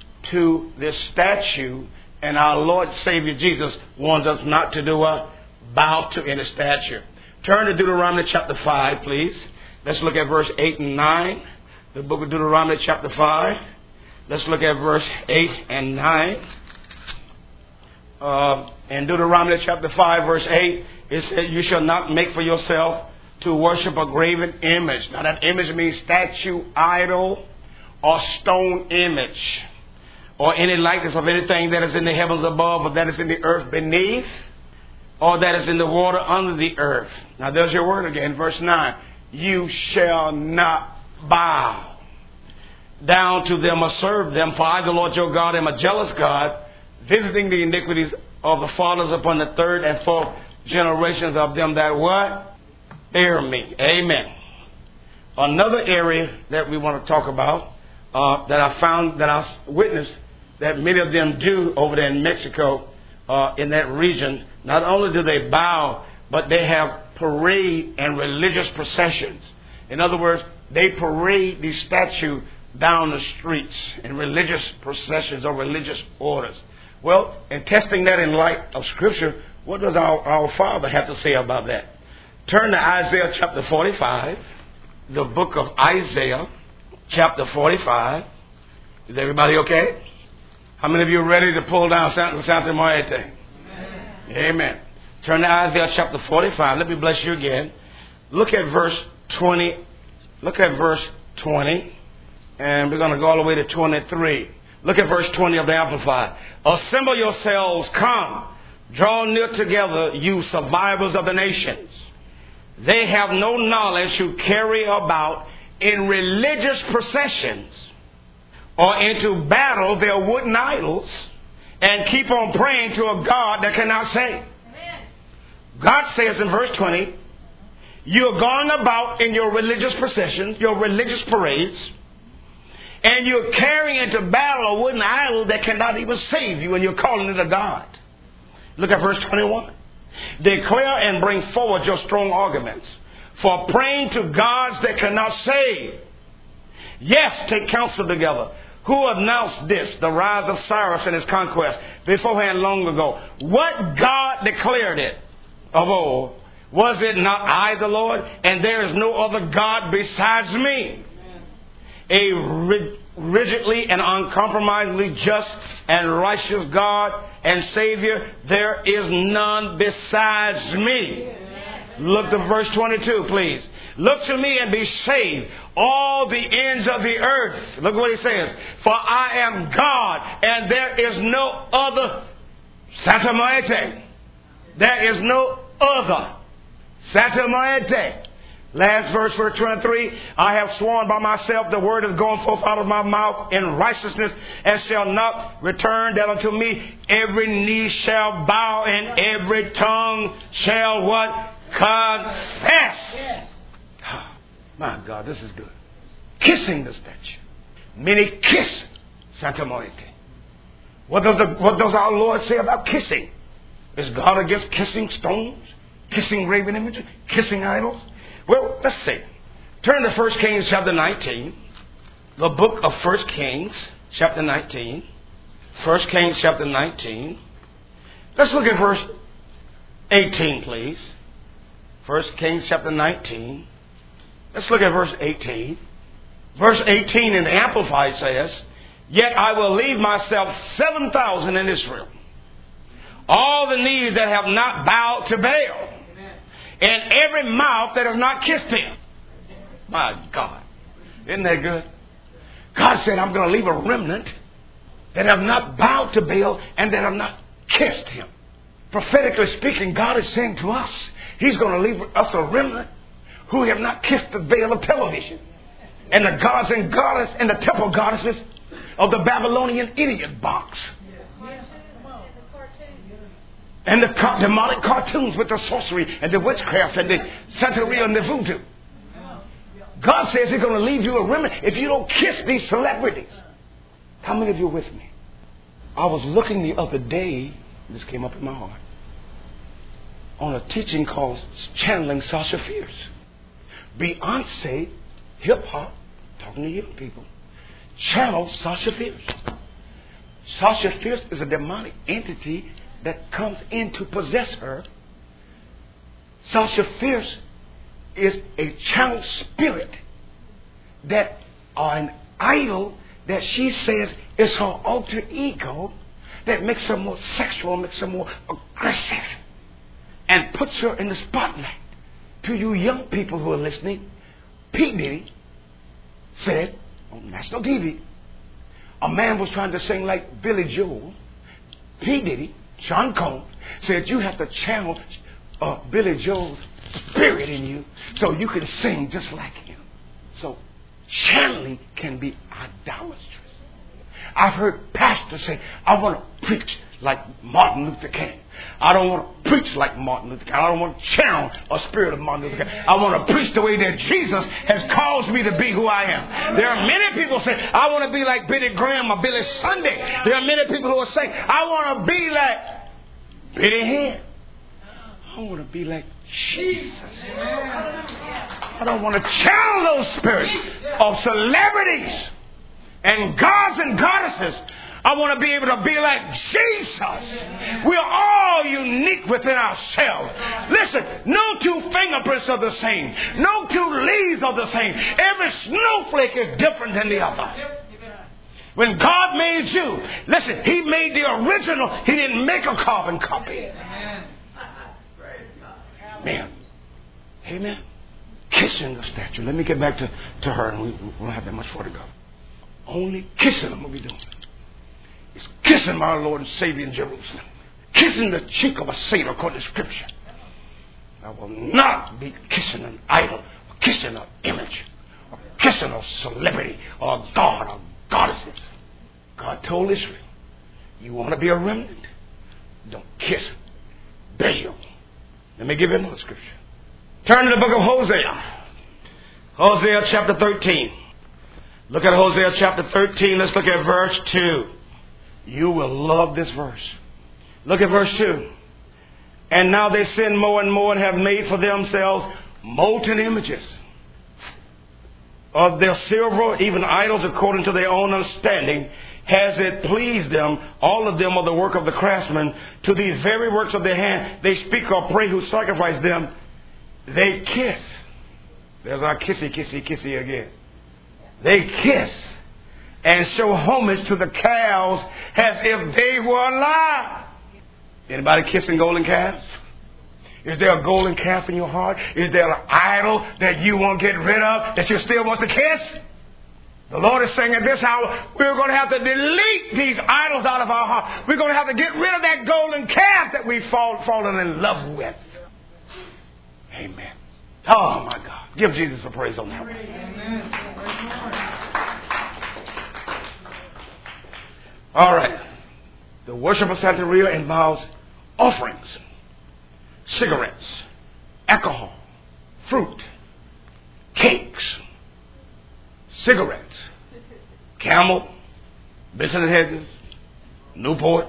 to this statue, and our Lord Savior Jesus wants us not to do what? Bow to any statue. Turn to Deuteronomy chapter five, please. Let's look at verse eight and nine. The book of Deuteronomy chapter five. Let's look at verse eight and nine. Uh, in Deuteronomy chapter five, verse eight, it says, you shall not make for yourself to worship a graven image. Now that image means statue, idol, or stone image, or any likeness of anything that is in the heavens above or that is in the earth beneath, or that is in the water under the earth. Now there's your word again, verse nine. You shall not bow down to them or serve them, for I, the Lord your God, am a jealous God, visiting the iniquities of the fathers upon the third and fourth generations of them that what? Fear me. Amen. Another area that we want to talk about, uh, that I found, that I witnessed, that many of them do over there in Mexico, uh, in that region. Not only do they bow, but they have parade and religious processions. In other words, they parade the statue down the streets in religious processions or religious orders. Well, in testing that in light of Scripture, what does our, our Father have to say about that? Turn to Isaiah chapter forty-five, the book of Isaiah chapter forty-five. Is everybody okay? How many of you are ready to pull down Santa, Santa Muerte? Amen. Amen. Turn to Isaiah chapter forty-five. Let me bless you again. Look at verse twenty. Look at verse twenty. And we're going to go all the way to twenty-three. Look at verse twenty of the Amplified. Assemble yourselves, come. Draw near together, you survivors of the nations. They have no knowledge who carry about in religious processions or into battle their wooden idols and keep on praying to a God that cannot save. Amen. God says in verse twenty, you're going about in your religious processions, your religious parades, and you're carrying into battle a wooden idol that cannot even save you, and you're calling it a God. Look at verse twenty-one. Declare and bring forward your strong arguments for praying to gods that cannot save. Yes, take counsel together. Who announced this, the rise of Cyrus and his conquest, beforehand long ago? What God declared it of old? Was it not I, the Lord? And there is no other God besides me. A rig- rigidly and uncompromisingly just and righteous God and Savior, there is none besides me. Look to verse twenty-two, please. Look to me and be saved, all the ends of the earth. Look what he says. For I am God, and there is no other. Santa Muerte. There is no other. Santa Muerte. Last verse, verse twenty-three. I have sworn by myself, the word is going forth out of my mouth in righteousness, and shall not return that unto me every knee shall bow and every tongue shall what? Confess. Yes. Oh, my God, this is good. Kissing the statue. Many kiss Santa Muerte. What does the, what does our Lord say about kissing? Is God against kissing stones? Kissing graven images? Kissing idols? Well, let's see. Turn to First Kings chapter nineteen. The book of First Kings chapter nineteen. First Kings chapter nineteen. Let's look at verse eighteen, please. First Kings chapter nineteen. Let's look at verse eighteen. Verse eighteen in the Amplified says, yet I will leave myself seven thousand in Israel, all the knees that have not bowed to Baal, and every mouth that has not kissed him. My God. Isn't that good? God said, I'm going to leave a remnant that have not bowed to Baal and that have not kissed him. Prophetically speaking, God is saying to us, He's going to leave us a remnant who have not kissed the Baal of television and the gods and goddesses and the temple goddesses of the Babylonian idiot box. And the co- demonic cartoons with the sorcery and the witchcraft and the Santeria and the voodoo. God says He's going to leave you a remnant if you don't kiss these celebrities. How many of you are with me? I was looking the other day, this came up in my heart, on a teaching called Channeling Sasha Fierce. Beyonce, hip hop, talking to young people, channel Sasha Fierce. Sasha Fierce is a demonic entity that comes in to possess her. Sasha Fierce is a child spirit that are an idol that she says is her alter ego that makes her more sexual, makes her more aggressive, and puts her in the spotlight. To you young people who are listening, P. Diddy said on national T V, a man was trying to sing like Billy Joel. P. Diddy Sean Combs, said you have to channel uh, Billy Joel's spirit in you so you can sing just like him. So channeling can be idolatrous. I've heard pastors say, I want to preach like Martin Luther King. I don't want to preach like Martin Luther King. I don't want to channel a spirit of Martin Luther King. I want to preach the way that Jesus has caused me to be who I am. There are many people who say, I want to be like Billy Graham or Billy Sunday. There are many people who will say, I want to be like Billy Hinn. I want to be like Jesus. I don't want to channel those spirits of celebrities and gods and goddesses. I want to be able to be like Jesus. We are all unique within ourselves. Listen, no two fingerprints are the same. No two leaves are the same. Every snowflake is different than the other. When God made you, listen, He made the original. He didn't make a carbon copy. Man. Amen. Kissing the statue. Let me get back to, to her, and we, we don't have that much further to go. Only kissing them will be doing. It's kissing my Lord and Savior in Jerusalem. Kissing the cheek of a saint according to Scripture. I will not be kissing an idol, or kissing an image, or kissing a celebrity, or a god, or goddesses. God told Israel, you want to be a remnant? Don't kiss Baal. Let me give you another scripture. Turn to the book of Hosea. Hosea chapter thirteen. Look at Hosea chapter thirteen. Let's look at verse two. You will love this verse. Look at verse two. And now they sin more and more and have made for themselves molten images of their silver, even idols according to their own understanding. Has it pleased them? All of them are the work of the craftsman. To these very works of their hand, they speak or pray who sacrifice them. They kiss. There's our kissy, kissy, kissy again. They kiss and show homage to the cows as if they were alive. Anybody kissing golden calves? Is there a golden calf in your heart? Is there an idol that you won't get rid of, that you still want to kiss? The Lord is saying at this hour, we're going to have to delete these idols out of our heart. We're going to have to get rid of that golden calf that we've fall, fallen in love with. Amen. Oh, my God. Give Jesus a praise on that one. Amen. All right. The worship of Santeria involves offerings, cigarettes, alcohol, fruit, cakes, cigarettes, Camel, Benson and Hedges, Newport,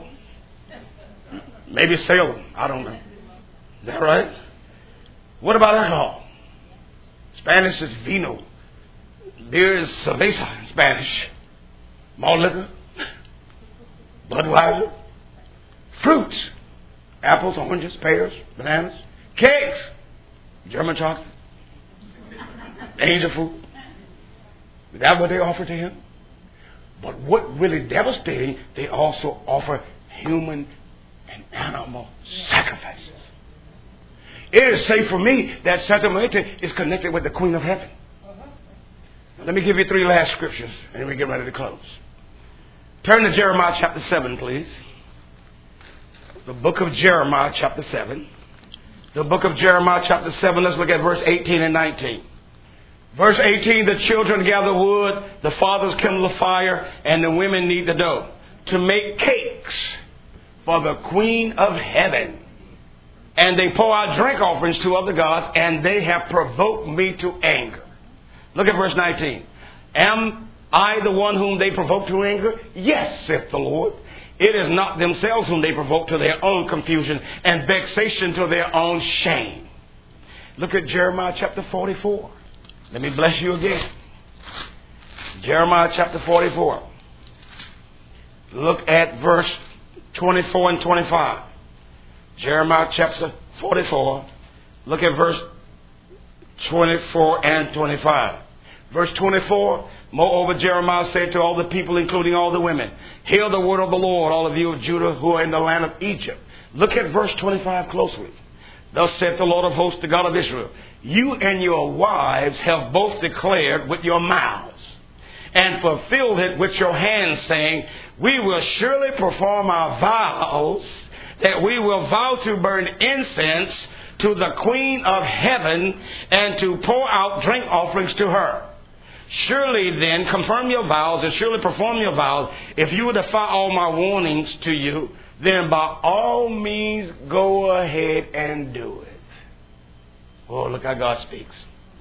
maybe Salem. I don't know. Is that right? What about alcohol? Spanish is vino. Beer is cerveza in Spanish. Malt liquor, Budweiser, fruits, apples, oranges, pears, bananas, cakes, German chocolate, angel fruit. Is that what they offer to him? But what really devastating, they also offer human and animal sacrifices. It is safe for me that Santa Muerte is connected with the Queen of Heaven. Now, let me give you three last scriptures, and then we get ready to close. Turn to Jeremiah chapter seven, please. The book of Jeremiah chapter seven. The book of Jeremiah chapter seven, let's look at verse eighteen and nineteen. Verse eighteen, the children gather wood, the fathers kindle a fire, and the women knead the dough to make cakes for the Queen of Heaven. And they pour out drink offerings to other gods, and they have provoked me to anger. Look at verse nineteen. Am I the one whom they provoke to anger? Yes, saith the Lord. It is not themselves whom they provoke to their own confusion and vexation to their own shame. Look at Jeremiah chapter forty-four. Let me bless you again. Jeremiah chapter forty-four. Look at verse twenty-four and twenty-five. Jeremiah chapter forty-four. Look at verse twenty-four and twenty-five. Verse twenty-four, moreover, Jeremiah said to all the people, including all the women, hear the word of the Lord, all of you of Judah who are in the land of Egypt. Look at verse twenty-five closely. Thus saith the Lord of hosts, the God of Israel, you and your wives have both declared with your mouths and fulfilled it with your hands, saying, we will surely perform our vows that we will vow to burn incense to the Queen of Heaven and to pour out drink offerings to her. Surely then, confirm your vows and surely perform your vows. If you would defy all my warnings to you, then by all means go ahead and do it. Oh, look how God speaks.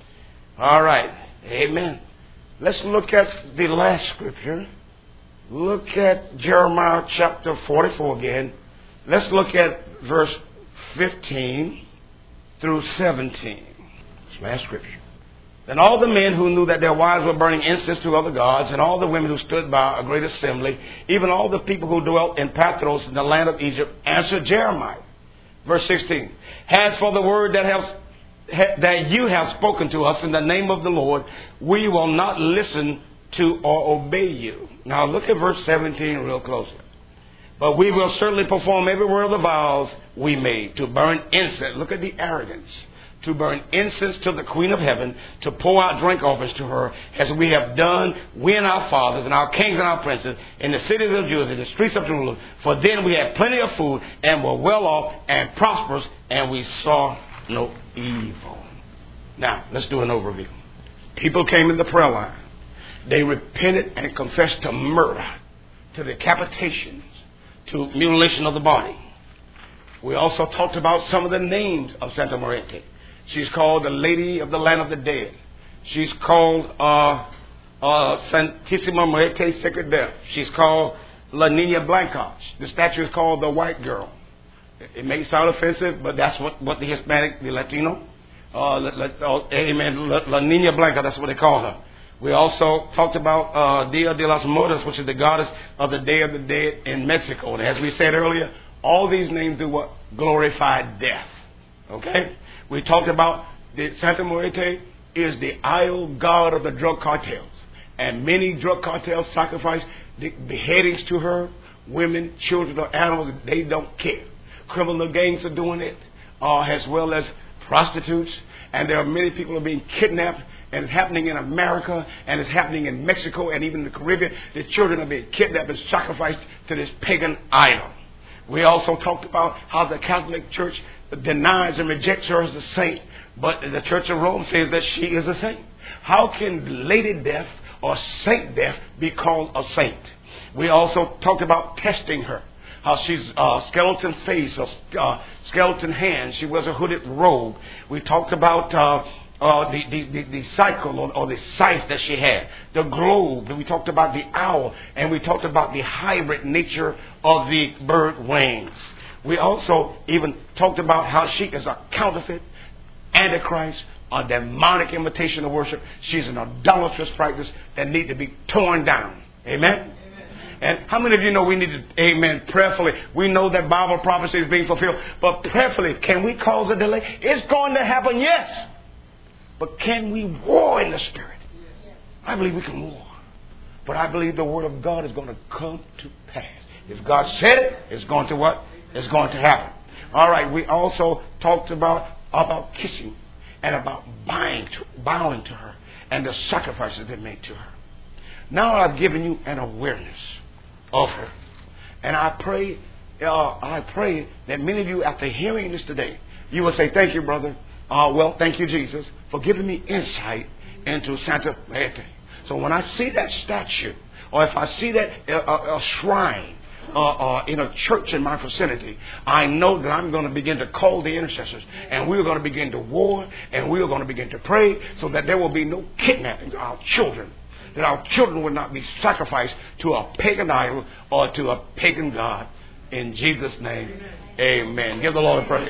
All right. Amen. Let's look at the last scripture. Look at Jeremiah chapter forty-four again. Let's look at verse fifteen through seventeen. Last scripture. Then all the men who knew that their wives were burning incense to other gods, and all the women who stood by a great assembly, even all the people who dwelt in Pathros in the land of Egypt, answered Jeremiah. Verse sixteen. As for the word that has that you have spoken to us in the name of the Lord, we will not listen to or obey you. Now look at verse seventeen real closely. But we will certainly perform every word of the vows we made to burn incense. Look at the arrogance. To burn incense to the Queen of Heaven, to pour out drink offerings to her, as we have done, we and our fathers and our kings and our princes, in the cities of Judah, in the streets of Jerusalem. For then we had plenty of food and were well off and prosperous, and we saw no evil. Now, let's do an overview. People came in the prayer line. They repented and confessed to murder, to decapitations, to mutilation of the body. We also talked about some of the names of Santa Muerte. She's called the Lady of the Land of the Dead. She's called uh, uh, Santísima Muerte Sacred Death. She's called La Niña Blanca. The statue is called the White Girl. It may sound offensive, but that's what, what the Hispanic, the Latino, uh, la, la, uh, amen, La, La Niña Blanca, that's what they call her. We also talked about uh, Dia de las Muertas, which is the goddess of the Day of the Dead in Mexico. And as we said earlier, all these names do what? Glorify death. Okay? We talked about that Santa Muerte is the idol god of the drug cartels. And many drug cartels sacrifice the beheadings to her. Women, children, or animals, they don't care. Criminal gangs are doing it, uh, as well as prostitutes. And there are many people who are being kidnapped. And it's happening in America, and it's happening in Mexico, and even in the Caribbean. The children are being kidnapped and sacrificed to this pagan idol. We also talked about how the Catholic Church denies and rejects her as a saint, but the Church of Rome says that she is a saint. How can Lady Death or Saint Death be called a saint? We also talked about testing her. How she's a uh, skeleton face, a uh, skeleton hands. She wears a hooded robe. We talked about uh, uh, the, the, the, the cycle or, or the scythe that she had. The globe. And we talked about the owl. And we talked about the hybrid nature of the bird wings. We also even talked about how she is a counterfeit, antichrist, a demonic imitation of worship. She's an idolatrous practice that needs to be torn down. Amen? And how many of you know we need to, amen, prayerfully? We know that Bible prophecy is being fulfilled. But prayerfully, can we cause a delay? It's going to happen, yes. But can we war in the Spirit? I believe we can war. But I believe the Word of God is going to come to pass. If God said it, it's going to what? It's going to happen. All right, we also talked about, about kissing and about bowing to, bowing to her and the sacrifices they made to her. Now I've given you an awareness of her. And I pray, uh, I pray that many of you, after hearing this today, you will say, thank you, brother. Uh, well, thank you, Jesus, for giving me insight into Santa Muerte. So when I see that statue, or if I see that uh, uh, shrine uh, uh, in a church in my vicinity, I know that I'm going to begin to call the intercessors, and we're going to begin to war, and we're going to begin to pray, so that there will be no kidnapping of our children. That our children would not be sacrificed to a pagan idol or to a pagan god. In Jesus' name, amen. Amen. Give the Lord a praise.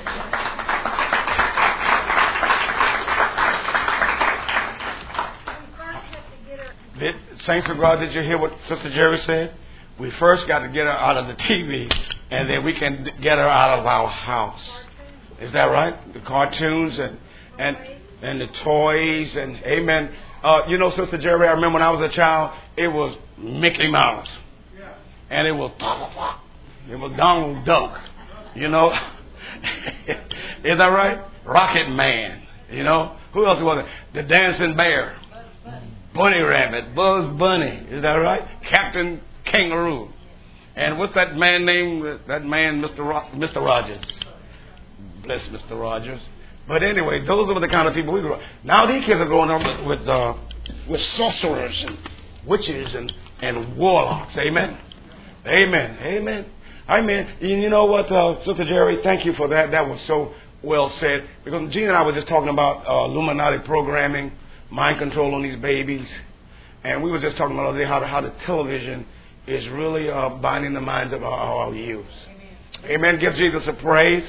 Did, Saints of God, did you hear what Sister Jerry said? We first got to get her out of the T V, and then we can get her out of our house. Is that right? The cartoons and and and the toys and amen. Uh, you know, Sister Jerry, I remember when I was a child, it was Mickey Mouse. And it was, it was Donald Duck. You know? Is that right? Rocket Man. You know? Who else was it? The Dancing Bear. Bunny Rabbit. Bugs Bunny. Is that right? Captain Kangaroo. And what's that man named? That man, Mister Ro- Mister Rogers. Bless Mister Rogers. But anyway, those are the kind of people we grew up. Now these kids are growing up with with, uh, with sorcerers and witches and, and warlocks. Amen. Amen. Amen. Amen. You know what, uh, Sister Jerry? Thank you for that. That was so well said. Because Gene and I were just talking about uh, Illuminati programming, mind control on these babies. And we were just talking about the other day how, how the television is really uh, binding the minds of our, our youth. Amen. Amen. Give Jesus a praise.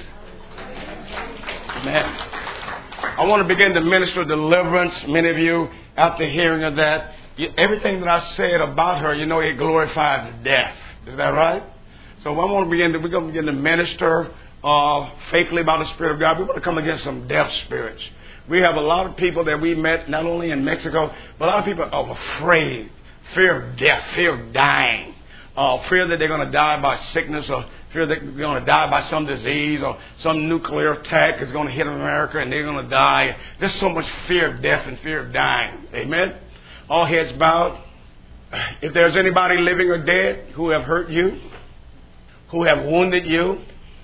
Amen. I want to begin to minister deliverance. Many of you, after hearing of that, you, everything that I said about her, you know, it glorifies death. Is that right? So I want to begin to, we're going to begin to minister uh, faithfully by the Spirit of God. We want to come against some death spirits. We have a lot of people that we met, not only in Mexico, but a lot of people are afraid, fear of death, fear of dying, uh, fear that they're going to die by sickness, or fear that they're going to die by some disease, or some nuclear attack is going to hit America and they're going to die. There's so much fear of death and fear of dying. Amen? All heads bowed. If there's anybody living or dead who have hurt you, who have wounded you,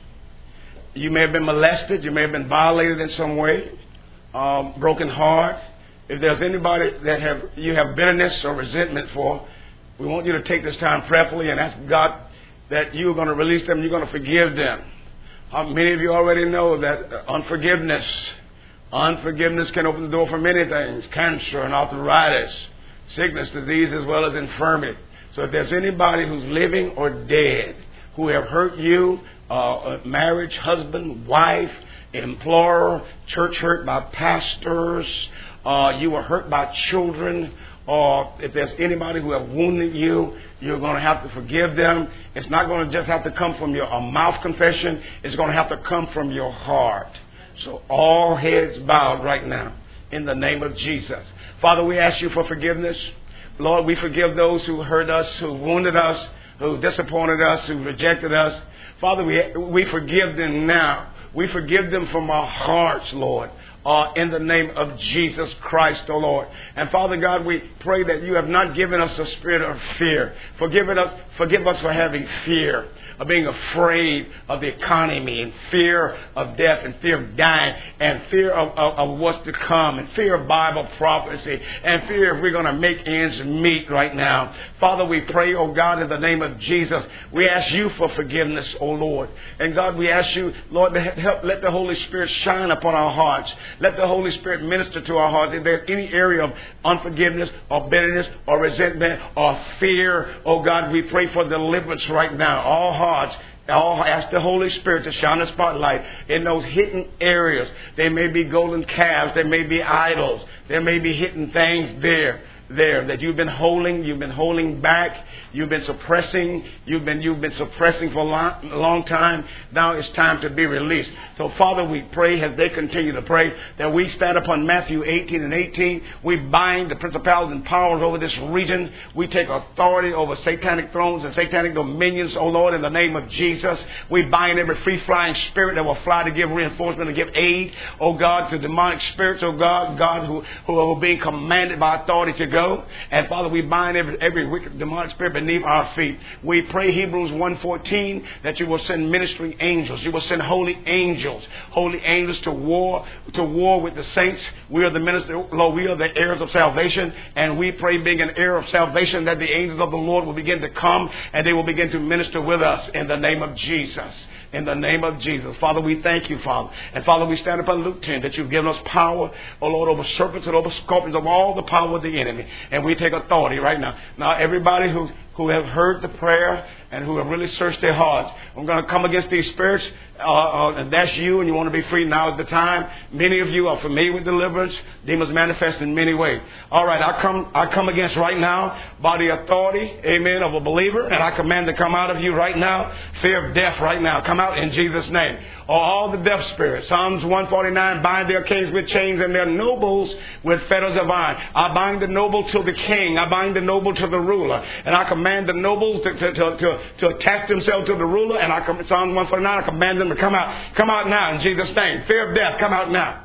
you may have been molested, you may have been violated in some way, um, broken heart. If there's anybody that have you have bitterness or resentment for, we want you to take this time prayerfully and ask God that you're going to release them, you're going to forgive them. Uh, many of you already know that uh, unforgiveness, unforgiveness can open the door for many things, cancer and arthritis, sickness, disease, as well as infirmity. So if there's anybody who's living or dead who have hurt you, uh, marriage, husband, wife, employer, church hurt by pastors, uh, you were hurt by children, or if there's anybody who have wounded you, you're going to have to forgive them. It's not going to just have to come from your a mouth confession. It's going to have to come from your heart. So all heads bowed right now in the name of Jesus. Father, we ask you for forgiveness. Lord, we forgive those who hurt us, who wounded us, who disappointed us, who rejected us. Father, we, we forgive them now. We forgive them from our hearts, Lord. Uh, in the name of Jesus Christ, O Lord. And Father God, we pray that you have not given us a spirit of fear. Forgive us, forgive us for having fear, of being afraid of the economy, and fear of death, and fear of dying, and fear of, of, of what's to come, and fear of Bible prophecy, and fear if we're going to make ends meet right now. Father, we pray, oh God, in the name of Jesus, we ask you for forgiveness, oh Lord. And God, we ask you, Lord, to help, let the Holy Spirit shine upon our hearts. Let the Holy Spirit minister to our hearts. If there's any area of unforgiveness or bitterness or resentment or fear, oh God, we pray for deliverance right now. All hearts, all ask the Holy Spirit to shine a spotlight in those hidden areas. There may be golden calves. There may be idols. There may be hidden things there. There that you've been holding, you've been holding back, you've been suppressing, you've been you've been suppressing for a long, long time. Now it's time to be released. So Father, we pray as they continue to pray that we stand upon Matthew eighteen and eighteen. We bind the principalities and powers over this region. We take authority over satanic thrones and satanic dominions, oh Lord, in the name of Jesus. We bind every free flying spirit that will fly to give reinforcement and give aid, oh God, to demonic spirits, oh God, God who, who are being commanded by authority to go. And Father, we bind every, every wicked demonic spirit beneath our feet. We pray Hebrews one fourteen that you will send ministering angels. You will send holy angels, holy angels to war, to war with the saints. We are the minister, Lord, we are the heirs of salvation. And we pray, being an heir of salvation, that the angels of the Lord will begin to come and they will begin to minister with us in the name of Jesus. In the name of Jesus. Father, we thank you, Father. And Father, we stand upon Luke ten that you've given us power, oh Lord, over serpents and over scorpions, of all the power of the enemy. And we take authority right now. Now, everybody who, who have heard the prayer and who have really searched their hearts, I'm going to come against these spirits. Uh, uh, and that's you and you want to be free, now is the time. Many of you are familiar with deliverance. Demons manifest in many ways. All right, I come I come against right now by the authority, amen, of a believer, and I command to come out of you right now. Fear of death right now. Come out in Jesus' name. Or all the deaf spirits. Psalms one forty-nine, bind their kings with chains and their nobles with fetters of iron. I bind the noble to the king. I bind the noble to the ruler. And I command the nobles to, to, to, to, to attach themselves to the ruler. And I Psalms one forty-nine, I command them to come out. Come out now in Jesus' name. Fear of death, come out now.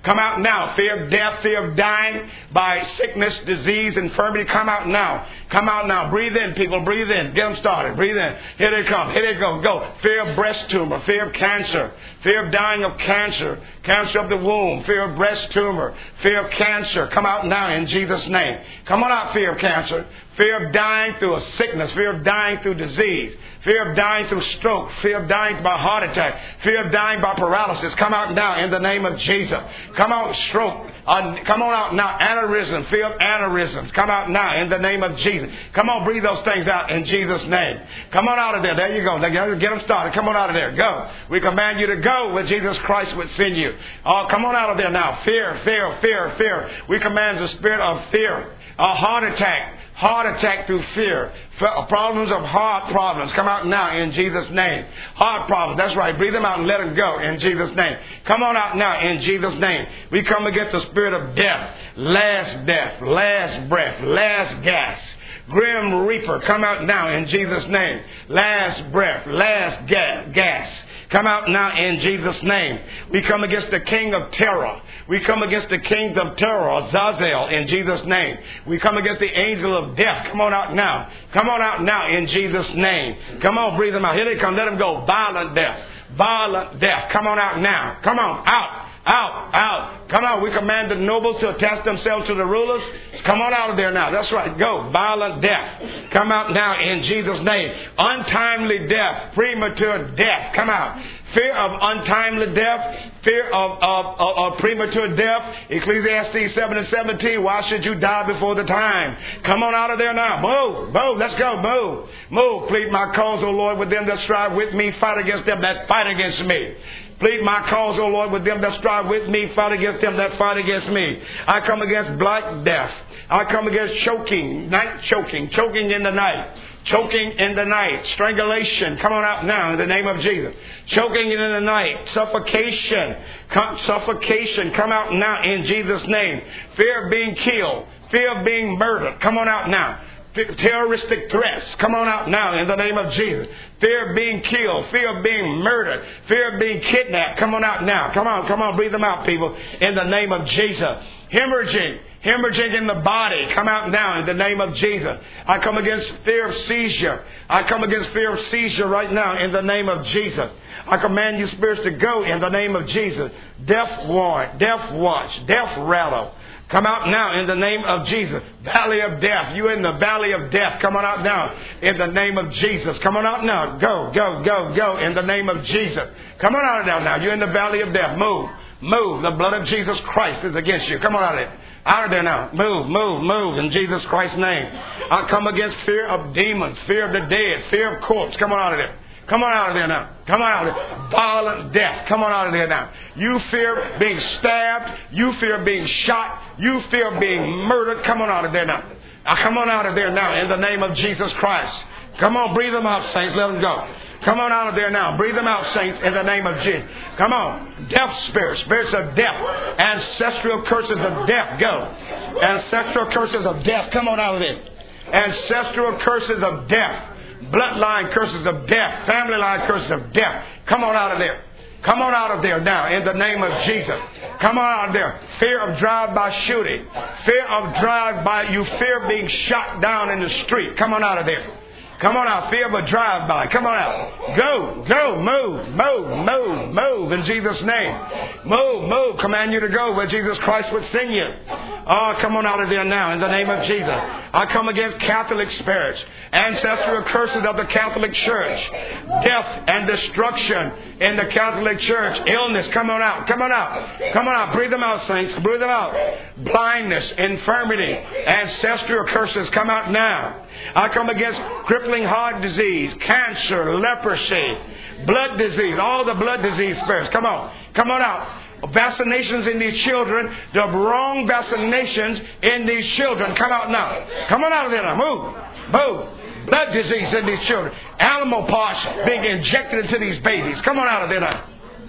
Come out now. Fear of death, fear of dying by sickness, disease, infirmity. Come out now. Come out now. Breathe in, people. Breathe in. Get them started. Breathe in. Here they come. Here they go. Go. Fear of breast tumor. Fear of cancer. Fear of dying of cancer. Cancer of the womb. Fear of breast tumor. Fear of cancer. Come out now in Jesus' name. Come on out, fear of cancer. Fear of dying through a sickness. Fear of dying through disease. Fear of dying through stroke. Fear of dying by heart attack. Fear of dying by paralysis. Come out now in the name of Jesus. Come out, stroke. Uh, come on out now, aneurysm. Fear of aneurysms. Come out now in the name of Jesus. Come on, breathe those things out in Jesus' name. Come on out of there. There you go. Get them started. Come on out of there. Go. We command you to go where Jesus Christ would send you. Oh, come on out of there now. Fear, fear, fear, fear. We command the spirit of fear. A heart attack. Heart attack through fear. Problems of heart problems. Come out now in Jesus' name. Heart problems. That's right. Breathe them out and let them go in Jesus' name. Come on out now in Jesus' name. We come against the spirit of death. Last death. Last breath. Last gas. Grim Reaper. Come out now in Jesus' name. Last breath. Last ga- gas. Come out now in Jesus' name. We come against the king of terror. We come against the king of terror, Azazel, in Jesus' name. We come against the angel of death. Come on out now. Come on out now in Jesus' name. Come on, breathe them out. Here they come. Let them go. Violent death. Violent death. Come on out now. Come on. Out. Out, out. Come on. We command the nobles to attach themselves to the rulers. Come on out of there now. That's right. Go. Violent death. Come out now in Jesus' name. Untimely death. Premature death. Come out. Fear of untimely death. Fear of, of, of, of premature death. Ecclesiastes seven and seventeen. Why should you die before the time? Come on out of there now. Move. Move. Let's go. Move. Move. Plead my cause, O Lord, with them that strive with me. Fight against them that fight against me. Plead my cause, O Lord, with them that strive with me. Fight against them that fight against me. I come against black death. I come against choking, night choking, choking in the night. Choking in the night. Strangulation. Come on out now in the name of Jesus. Choking in the night. Suffocation. Come, suffocation. Come out now in Jesus' name. Fear of being killed. Fear of being murdered. Come on out now. Terroristic threats. Come on out now in the name of Jesus. Fear of being killed. Fear of being murdered. Fear of being kidnapped. Come on out now. Come on. Come on. Breathe them out, people. In the name of Jesus. Hemorrhaging. Hemorrhaging in the body. Come out now in the name of Jesus. I come against fear of seizure. I come against fear of seizure right now in the name of Jesus. I command you spirits to go in the name of Jesus. Death warrant. Death watch. Death rattle. Come out now in the name of Jesus. Valley of death. You in the valley of death. Come on out now in the name of Jesus. Come on out now. Go, go, go, go in the name of Jesus. Come on out of there now. You're in the valley of death. Move. Move. The blood of Jesus Christ is against you. Come on out of there. Out of there now. Move, move, move in Jesus Christ's name. I come against fear of demons, fear of the dead, fear of corpse. Come on out of there. Come on out of there now. Come on out of there. Violent death. Come on out of there now. You fear being stabbed. You fear being shot. You fear being murdered. Come on out of there now. Now come on out of there now in the name of Jesus Christ. Come on, breathe them out, saints. Let them go. Come on out of there now. Breathe them out, saints, in the name of Jesus. Come on. Death spirits, spirits of death, ancestral curses of death, go. Ancestral curses of death, come on out of there. Ancestral curses of death, bloodline curses of death, family line curses of death. Come on out of there. Come on out of there now in the name of Jesus. Come on out of there. Fear of drive-by shooting. Fear of drive-by. You fear being shot down in the street. Come on out of there. Come on out. Fear of a drive-by. Come on out. Go, go, move, move, move, move in Jesus' name. Move, move. Command you to go where Jesus Christ would send you. Oh, come on out of there now in the name of Jesus. I come against Catholic spirits, ancestral curses of the Catholic Church, death and destruction in the Catholic Church, illness. Come on out. Come on out. Come on out. Breathe them out, saints. Breathe them out. Blindness, infirmity, ancestral curses. Come out now. I come against crippling heart disease, cancer, leprosy, blood disease, all the blood disease spirits. Come on. Come on out. Vaccinations in these children, the wrong vaccinations in these children. Come out now. Come on out of there now. Move. Move. Blood disease in these children. Animal parts being injected into these babies. Come on out of there now.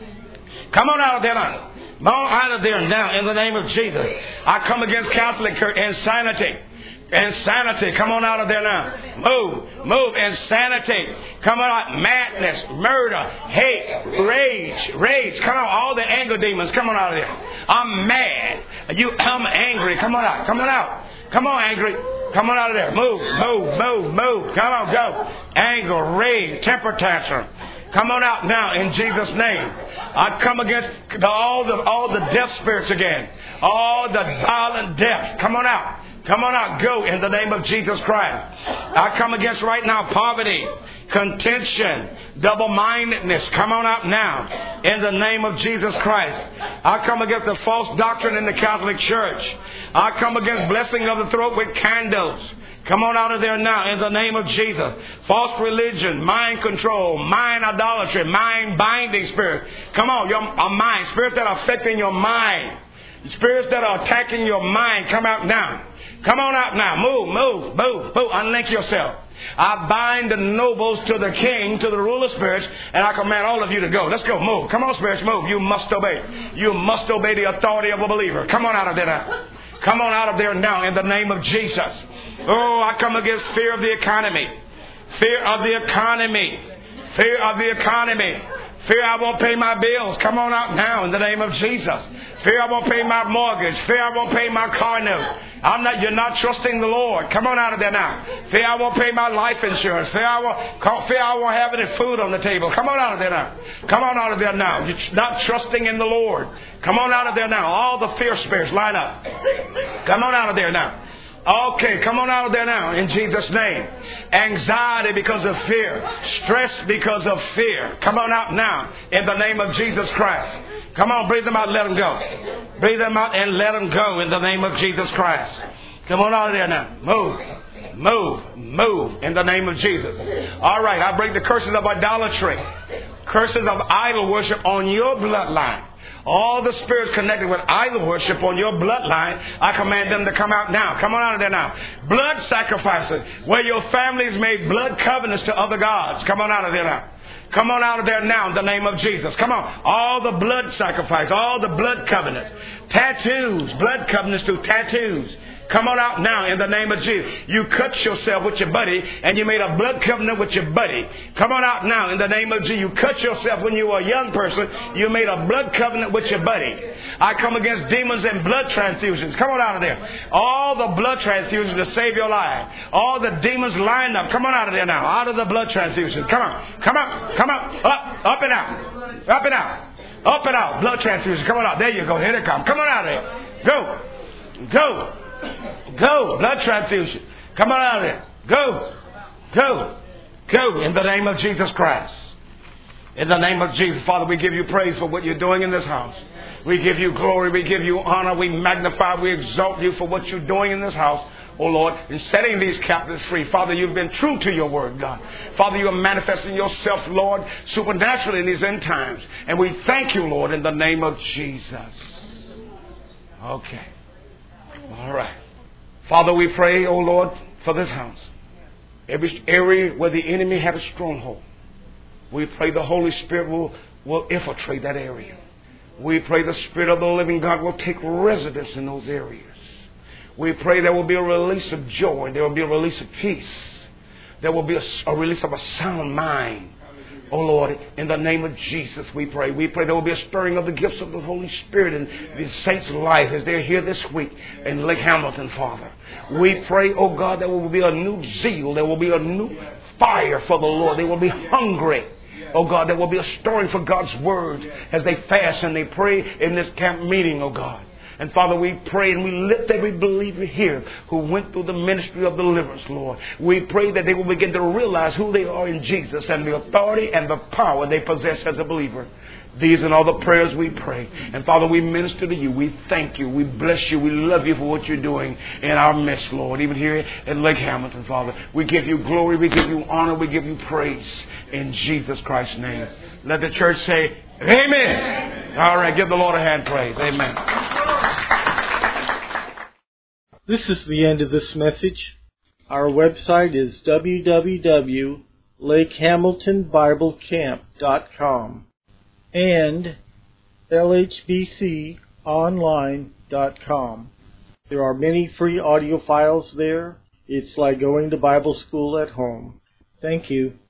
Come on out of there now. Come on out of there now in the name of Jesus. I come against Catholic insanity. Insanity. Come on out of there now. Move. Move. Insanity. Come on out. Madness. Murder. Hate. Rage. Rage. Come on. All the anger demons. Come on out of there. I'm mad. You, I'm angry. Come on out. Come on out. Come on, angry. Come on out of there. Move. Move. Move. Move. Come on. Go. Anger. Rage. Temper tantrum. Come on out now in Jesus' name. I come against the, all the all the death spirits again. All the violent death. Come on out. Come on out. Go in the name of Jesus Christ. I come against right now poverty, contention, double-mindedness. Come on out now in the name of Jesus Christ. I come against the false doctrine in the Catholic Church. I come against blessing of the throat with candles. Come on out of there now in the name of Jesus. False religion, mind control, mind idolatry, mind binding spirit. Come on, your a mind, spirits that are affecting your mind. Spirits that are attacking your mind, come out now. Come on out now. Move, move, move, move. Unlink yourself. I bind the nobles to the king, to the ruler spirits, and I command all of you to go. Let's go. Move. Come on, spirits, move. You must obey. You must obey the authority of a believer. Come on out of there now. Come on out of there now in the name of Jesus. Oh, I come against fear of the economy. Fear of the economy. Fear of the economy. Fear I won't pay my bills. Come on out now in the name of Jesus. Fear I won't pay my mortgage. Fear I won't pay my car note. I'm not. You're not trusting the Lord. Come on out of there now. Fear I won't pay my life insurance. Fear I won't. Fear I won't have any food on the table. Come on out of there now. Come on out of there now. You're not trusting in the Lord. Come on out of there now. All the fear spirits line up. Come on out of there now. Okay, come on out of there now in Jesus' name. Anxiety because of fear. Stress because of fear. Come on out now in the name of Jesus Christ. Come on, breathe them out, let them go. Breathe them out and let them go in the name of Jesus Christ. Come on out of there now. Move. Move. Move in the name of Jesus. All right, I break the curses of idolatry. Curses of idol worship on your bloodline. All the spirits connected with idol worship on your bloodline, I command them to come out now. Come on out of there now. Blood sacrifices, where your families made blood covenants to other gods. Come on out of there now. Come on out of there now in the name of Jesus. Come on. All the blood sacrifice, all the blood covenants. Tattoos, blood covenants through tattoos. Come on out now in the name of Jesus. You cut yourself with your buddy and you made a blood covenant with your buddy. Come on out now in the name of Jesus. You cut yourself when you were a young person. You made a blood covenant with your buddy. I come against demons and blood transfusions. Come on out of there. All the blood transfusions to save your life. All the demons lined up. Come on out of there now. Out of the blood transfusions. Come on. Come on. Come on. Up. Up and out. Up and out. Up and out. Blood transfusions. Come on out. There you go. Here they come. Come on out of there. Go. Go. Go. Blood transfusion. Come on out of there. Go. Go. Go. In the name of Jesus Christ. In the name of Jesus. Father, we give you praise for what you're doing in this house. We give you glory. We give you honor. We magnify. We exalt you for what you're doing in this house. Oh Lord, in setting these captives free. Father, you've been true to your word, God. Father, you are manifesting yourself, Lord, supernaturally in these end times. And we thank you, Lord, in the name of Jesus. Okay. All right. Father, we pray, oh Lord, for this house. Every area where the enemy had a stronghold. We pray the Holy Spirit will, will infiltrate that area. We pray the Spirit of the living God will take residence in those areas. We pray there will be a release of joy. There will be a release of peace. There will be a, a release of a sound mind. Oh Lord, in the name of Jesus we pray. We pray there will be a stirring of the gifts of the Holy Spirit in the saints' life as they're here this week in Lake Hamilton, Father. We pray, oh God, there will be a new zeal. There will be a new fire for the Lord. They will be hungry. Oh God, there will be a stirring for God's word as they fast and they pray in this camp meeting, oh God. And Father, we pray and we lift every believer here who went through the ministry of deliverance, Lord. We pray that they will begin to realize who they are in Jesus and the authority and the power they possess as a believer. These and all the prayers we pray. And Father, we minister to you. We thank you. We bless you. We love you for what you're doing in our midst, Lord. Even here in Lake Hamilton, Father. We give you glory. We give you honor. We give you praise. In Jesus Christ's name. Let the church say, Amen. Amen. All right. Give the Lord a hand praise. Amen. This is the end of this message. Our website is w w w dot lake hamilton bible camp dot com and l h b c online dot com. There are many free audio files there. It's like going to Bible school at home. Thank you.